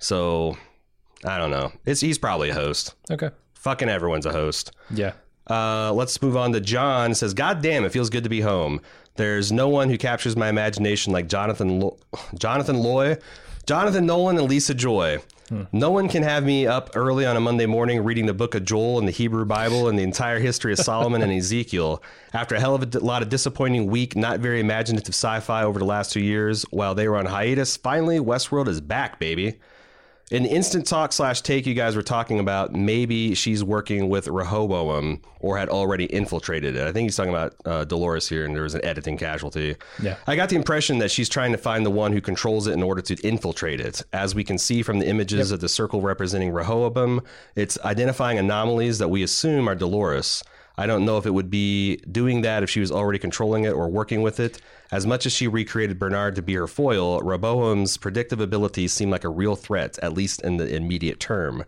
G: So I don't know. It's he's probably a host.
F: Okay.
G: Fucking everyone's a host.
F: Yeah.
G: Uh, let's move on to John. Says, God damn, it feels good to be home. There's no one who captures my imagination like Jonathan Lo- Jonathan Loy, Jonathan Nolan, and Lisa Joy. Hmm. No one can have me up early on a Monday morning reading the book of Joel and the Hebrew Bible and the entire history of Solomon and Ezekiel. After a hell of a d- lot of disappointing, weak, not very imaginative sci-fi over the last two years, while they were on hiatus, finally, Westworld is back, baby. In the instant talk slash take you guys were talking about, maybe she's working with Rehoboam or had already infiltrated it. I think he's talking about uh, Dolores here, and there was an editing casualty.
F: Yeah.
G: I got the impression that she's trying to find the one who controls it in order to infiltrate it. As we can see from the images yep. of the circle representing Rehoboam, it's identifying anomalies that we assume are Dolores. I don't know if it would be doing that if she was already controlling it or working with it. As much as she recreated Bernard to be her foil, Rehoboam's predictive abilities seem like a real threat, at least in the immediate term.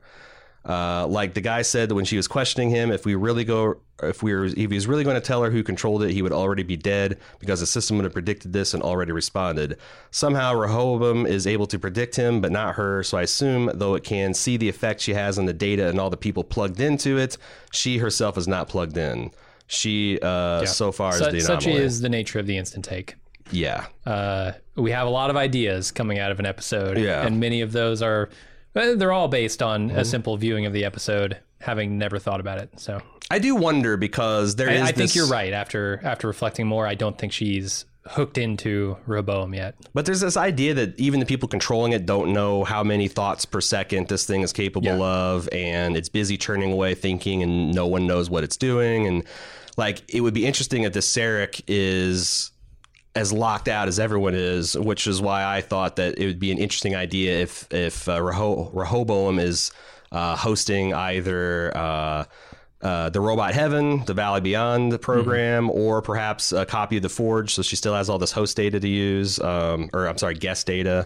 G: Uh, like the guy said when she was questioning him, if we really go, if we were, if he was really going to tell her who controlled it, he would already be dead because the system would have predicted this and already responded. Somehow Rehoboam is able to predict him, but not her. So I assume, though it can see the effect she has on the data and all the people plugged into it, she herself is not plugged in. She, uh, yeah. so far,
F: Su-
G: is the anomaly.
F: Such is the nature of the instant take.
G: Yeah.
F: Uh, we have a lot of ideas coming out of an episode.
G: Yeah.
F: And many of those are, they're all based on mm-hmm. a simple viewing of the episode, having never thought about it. So
G: I do wonder because there
F: I,
G: is
F: I
G: this...
F: think you're right. After after reflecting more, I don't think she's hooked into Rehoboam yet.
G: But there's this idea that even the people controlling it don't know how many thoughts per second this thing is capable yeah. of, and it's busy churning away thinking, and no one knows what it's doing. And like, it would be interesting if this Sarek is as locked out as everyone is, which is why I thought that it would be an interesting idea if if uh, Reho- Rehoboam is uh, hosting either uh, uh, the Robot Heaven, the Valley Beyond program, mm-hmm. or perhaps a copy of the Forge, so she still has all this host data to use, um, or I'm sorry, guest data.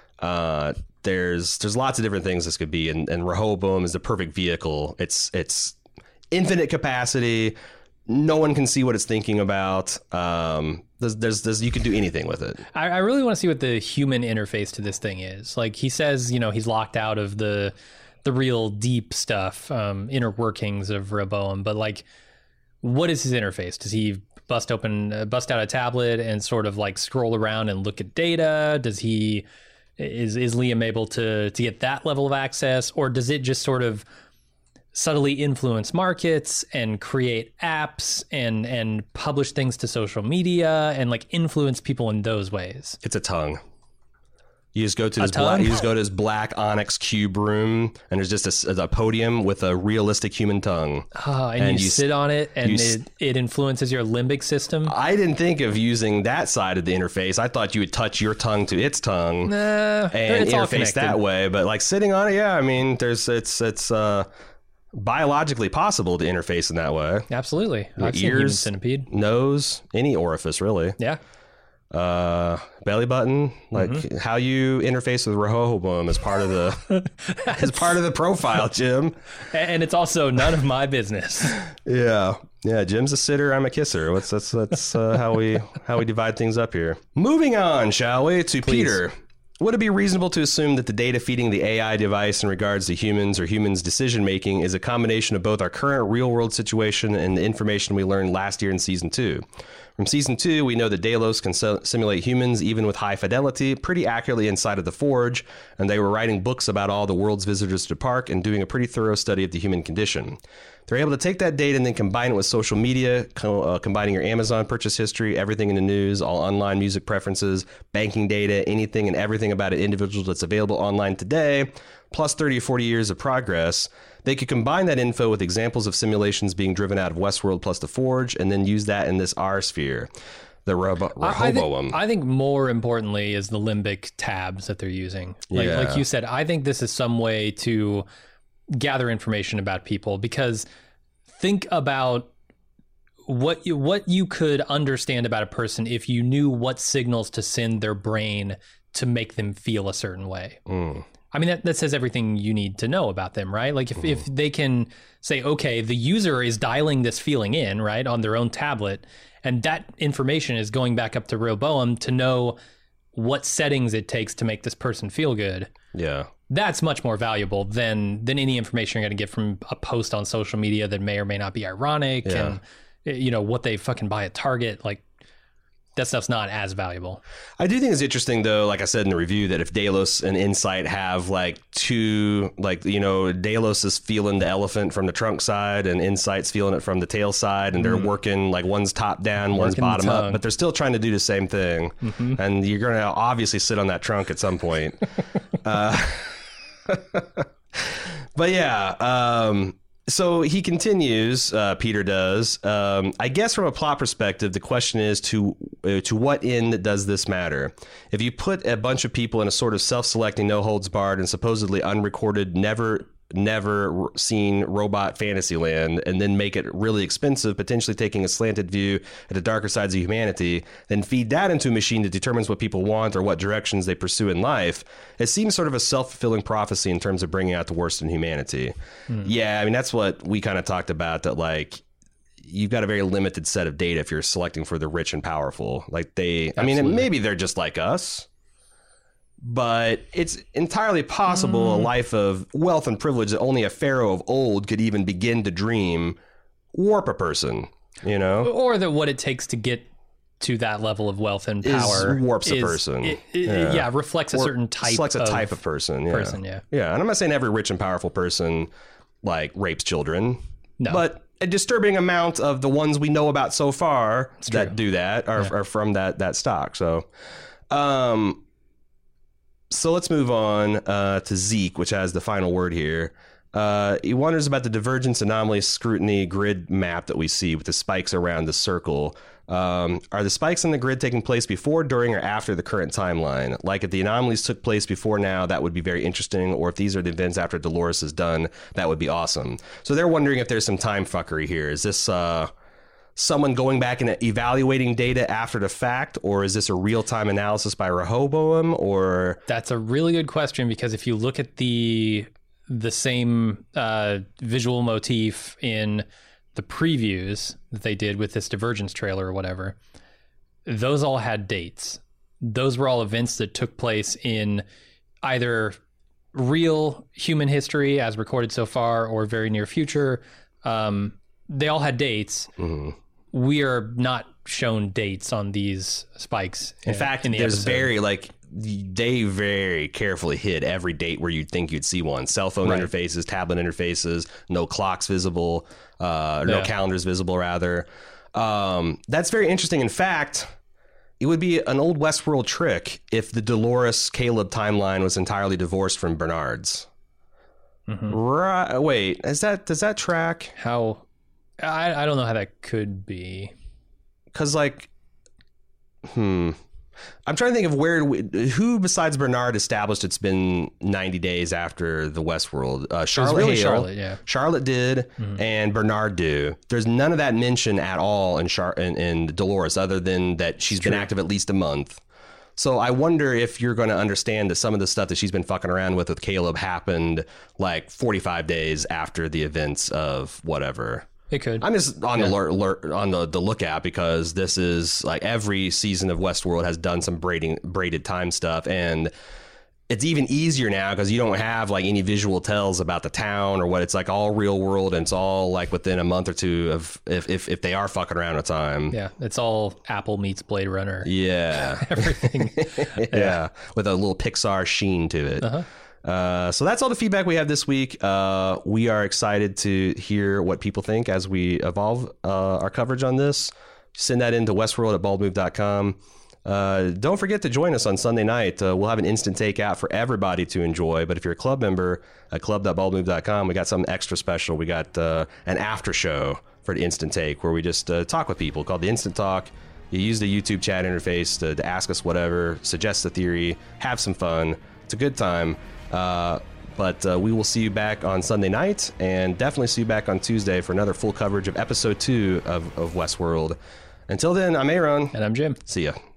G: Uh, there's there's lots of different things this could be, and, and Rehoboam is the perfect vehicle. It's it's infinite capacity. No one can see what it's thinking about. Um, there's, there's, there's, you can do anything with it.
F: I, I really want to see what the human interface to this thing is. Like he says, you know, he's locked out of the, the real deep stuff, um, inner workings of Rehoboam. But like, what is his interface? Does he bust open, uh, bust out a tablet and sort of like scroll around and look at data? Does he, is is Liam able to to get that level of access, or does it just sort of subtly influence markets and create apps and and publish things to social media and like influence people in those ways?
G: It's a tongue. You just go to this black, you just go to this black onyx cube room, and there's just a, a podium with a realistic human tongue.
F: Oh, and, and you, you sit on it, and it, it influences your limbic system.
G: I didn't think of using that side of the interface. I thought you would touch your tongue to its tongue
F: nah,
G: and interface that way. But like sitting on it, yeah, I mean, there's it's it's uh, biologically possible to interface in that way.
F: Absolutely,
G: your
F: I've
G: ears,
F: seen human centipede,
G: nose, any orifice, really.
F: Yeah.
G: Uh, belly button, like mm-hmm. how you interface with Rehoboam is part of the is part of the profile, Jim.
F: And it's also none of my business.
G: Yeah, yeah. Jim's a sitter. I'm a kisser. What's that's that's uh, how we how we divide things up here. Moving on, shall we, to Please. Peter. Would it be reasonable to assume that the data feeding the A I device in regards to humans or humans' decision-making is a combination of both our current real-world situation and the information we learned last year in Season two? From Season two, we know that Delos can simulate humans, even with high fidelity, pretty accurately inside of the Forge, and they were writing books about all the world's visitors to the park and doing a pretty thorough study of the human condition. They're able to take that data and then combine it with social media, co- uh, combining your Amazon purchase history, everything in the news, all online music preferences, banking data, anything and everything about an individual that's available online today, plus thirty or forty years of progress. They could combine that info with examples of simulations being driven out of Westworld plus the Forge, and then use that in this R sphere, the Rehoboam.
F: I, I, think, I think more importantly is the limbic tabs that they're using. Like,
G: yeah.
F: like you said, I think this is some way to gather information about people, because think about what you, what you could understand about a person if you knew what signals to send their brain to make them feel a certain way.
G: Mm.
F: I mean, that, that says everything you need to know about them, right? Like if, mm. if they can say, okay, the user is dialing this feeling in, right, on their own tablet, and that information is going back up to Rehoboam to know what settings it takes to make this person feel good.
G: Yeah.
F: That's much more valuable than than any information you're going to get from a post on social media that may or may not be ironic,
G: yeah.
F: and, you know, what they fucking buy at Target. Like, that stuff's not as valuable.
G: I do think it's interesting, though, like I said in the review, that if Delos and Insight have like two, like, you know, Delos is feeling the elephant from the trunk side and Insight's feeling it from the tail side, and they're mm. working, like, one's top down, working one's bottom up, but they're still trying to do the same thing. Mm-hmm. And you're going to obviously sit on that trunk at some point. uh, but yeah, um, so he continues, uh, Peter does. Um, I guess from a plot perspective, the question is to uh, to what end does this matter? If you put a bunch of people in a sort of self-selecting, no holds barred and supposedly unrecorded, never never seen Robot Fantasyland and then make it really expensive, potentially taking a slanted view at the darker sides of humanity, then feed that into a machine that determines what people want or what directions they pursue in life, it seems sort of a self-fulfilling prophecy in terms of bringing out the worst in humanity. Hmm. Yeah, I mean, that's what we kind of talked about, that like you've got a very limited set of data if you're selecting for the rich and powerful. Like they, Absolutely. I mean, maybe they're just like us, but it's entirely possible mm. a life of wealth and privilege that only a pharaoh of old could even begin to dream warp a person, you know?
F: Or that what it takes to get to that level of wealth and power
G: is warps
F: is,
G: a person.
F: It, it, yeah. yeah, reflects a
G: or
F: certain type
G: selects a
F: of
G: type of person. Yeah.
F: person. Yeah.
G: Yeah. And I'm not saying every rich and powerful person like rapes children,
F: no.
G: but a disturbing amount of the ones we know about so far
F: it's
G: that
F: true.
G: do that are,
F: yeah.
G: are from that, that stock. So, um, So let's move on uh, to Zeke, which has the final word here. Uh, he wonders about the divergence anomaly scrutiny grid map that we see with the spikes around the circle. Um, are the spikes in the grid taking place before, during, or after the current timeline? Like if the anomalies took place before now, that would be very interesting. Or if these are the events after Dolores is done, that would be awesome. So they're wondering if there's some time fuckery here. Is this... Uh, someone going back and evaluating data after the fact, or is this a real-time analysis by Rehoboam? Or
F: that's a really good question, because if you look at the the same uh, visual motif in the previews that they did with this Divergence trailer or whatever, those all had dates. Those were all events that took place in either real human history as recorded so far or very near future. Um, they all had dates.
G: Mm-hmm.
F: We are not shown dates on these spikes.
G: In, in fact, in the there's episode. very like they very carefully hid every date where you'd think you'd see one. Cell phone right. interfaces, tablet interfaces, no clocks visible, uh, no yeah. calendars visible, rather. Um, that's very interesting. In fact, it would be an old Westworld trick if the Dolores Caleb timeline was entirely divorced from Bernard's.
F: Mm-hmm.
G: Right? Wait, is that does that track?
F: How? I, I don't know how that could be.
G: Because, like, hmm. I'm trying to think of where, we, who besides Bernard established it's been ninety days after the Westworld? Uh, Charlotte
F: really
G: Hale.
F: Charlotte, yeah.
G: Charlotte did, mm-hmm. and Bernard do. There's none of that mention at all in, Char- in, in Dolores, other than that she's been active at least a month. So I wonder if you're going to understand that some of the stuff that she's been fucking around with with Caleb happened like forty-five days after the events of whatever.
F: It could.
G: I'm just on yeah. the alert, alert on the, the lookout, because this is like every season of Westworld has done some braiding, braided time stuff, and it's even easier now because you don't have like any visual tells about the town or what. It's like all real world, and it's all like within a month or two of if if, if they are fucking around with time.
F: Yeah, it's all Apple meets Blade Runner.
G: Yeah,
F: everything.
G: yeah. yeah, with a little Pixar sheen to it.
F: Uh-huh.
G: Uh, so that's all the feedback we have this week. Uh, we are excited to hear what people think as we evolve uh, our coverage on this. Send that in to westworld at bald move dot com. Uh, don't forget to join us on Sunday night. Uh, we'll have an instant take out for everybody to enjoy. But if you're a club member at club dot bald move dot com, we got something extra special. We got uh, an after show for the instant take where we just uh, talk with people called the Instant Talk. You use the YouTube chat interface to, to ask us whatever, suggest a theory, have some fun. It's a good time. Uh, but uh, we will see you back on Sunday night, and definitely see you back on Tuesday for another full coverage of episode two of, of Westworld. Until then, I'm Aaron.
F: And I'm Jim.
G: See ya.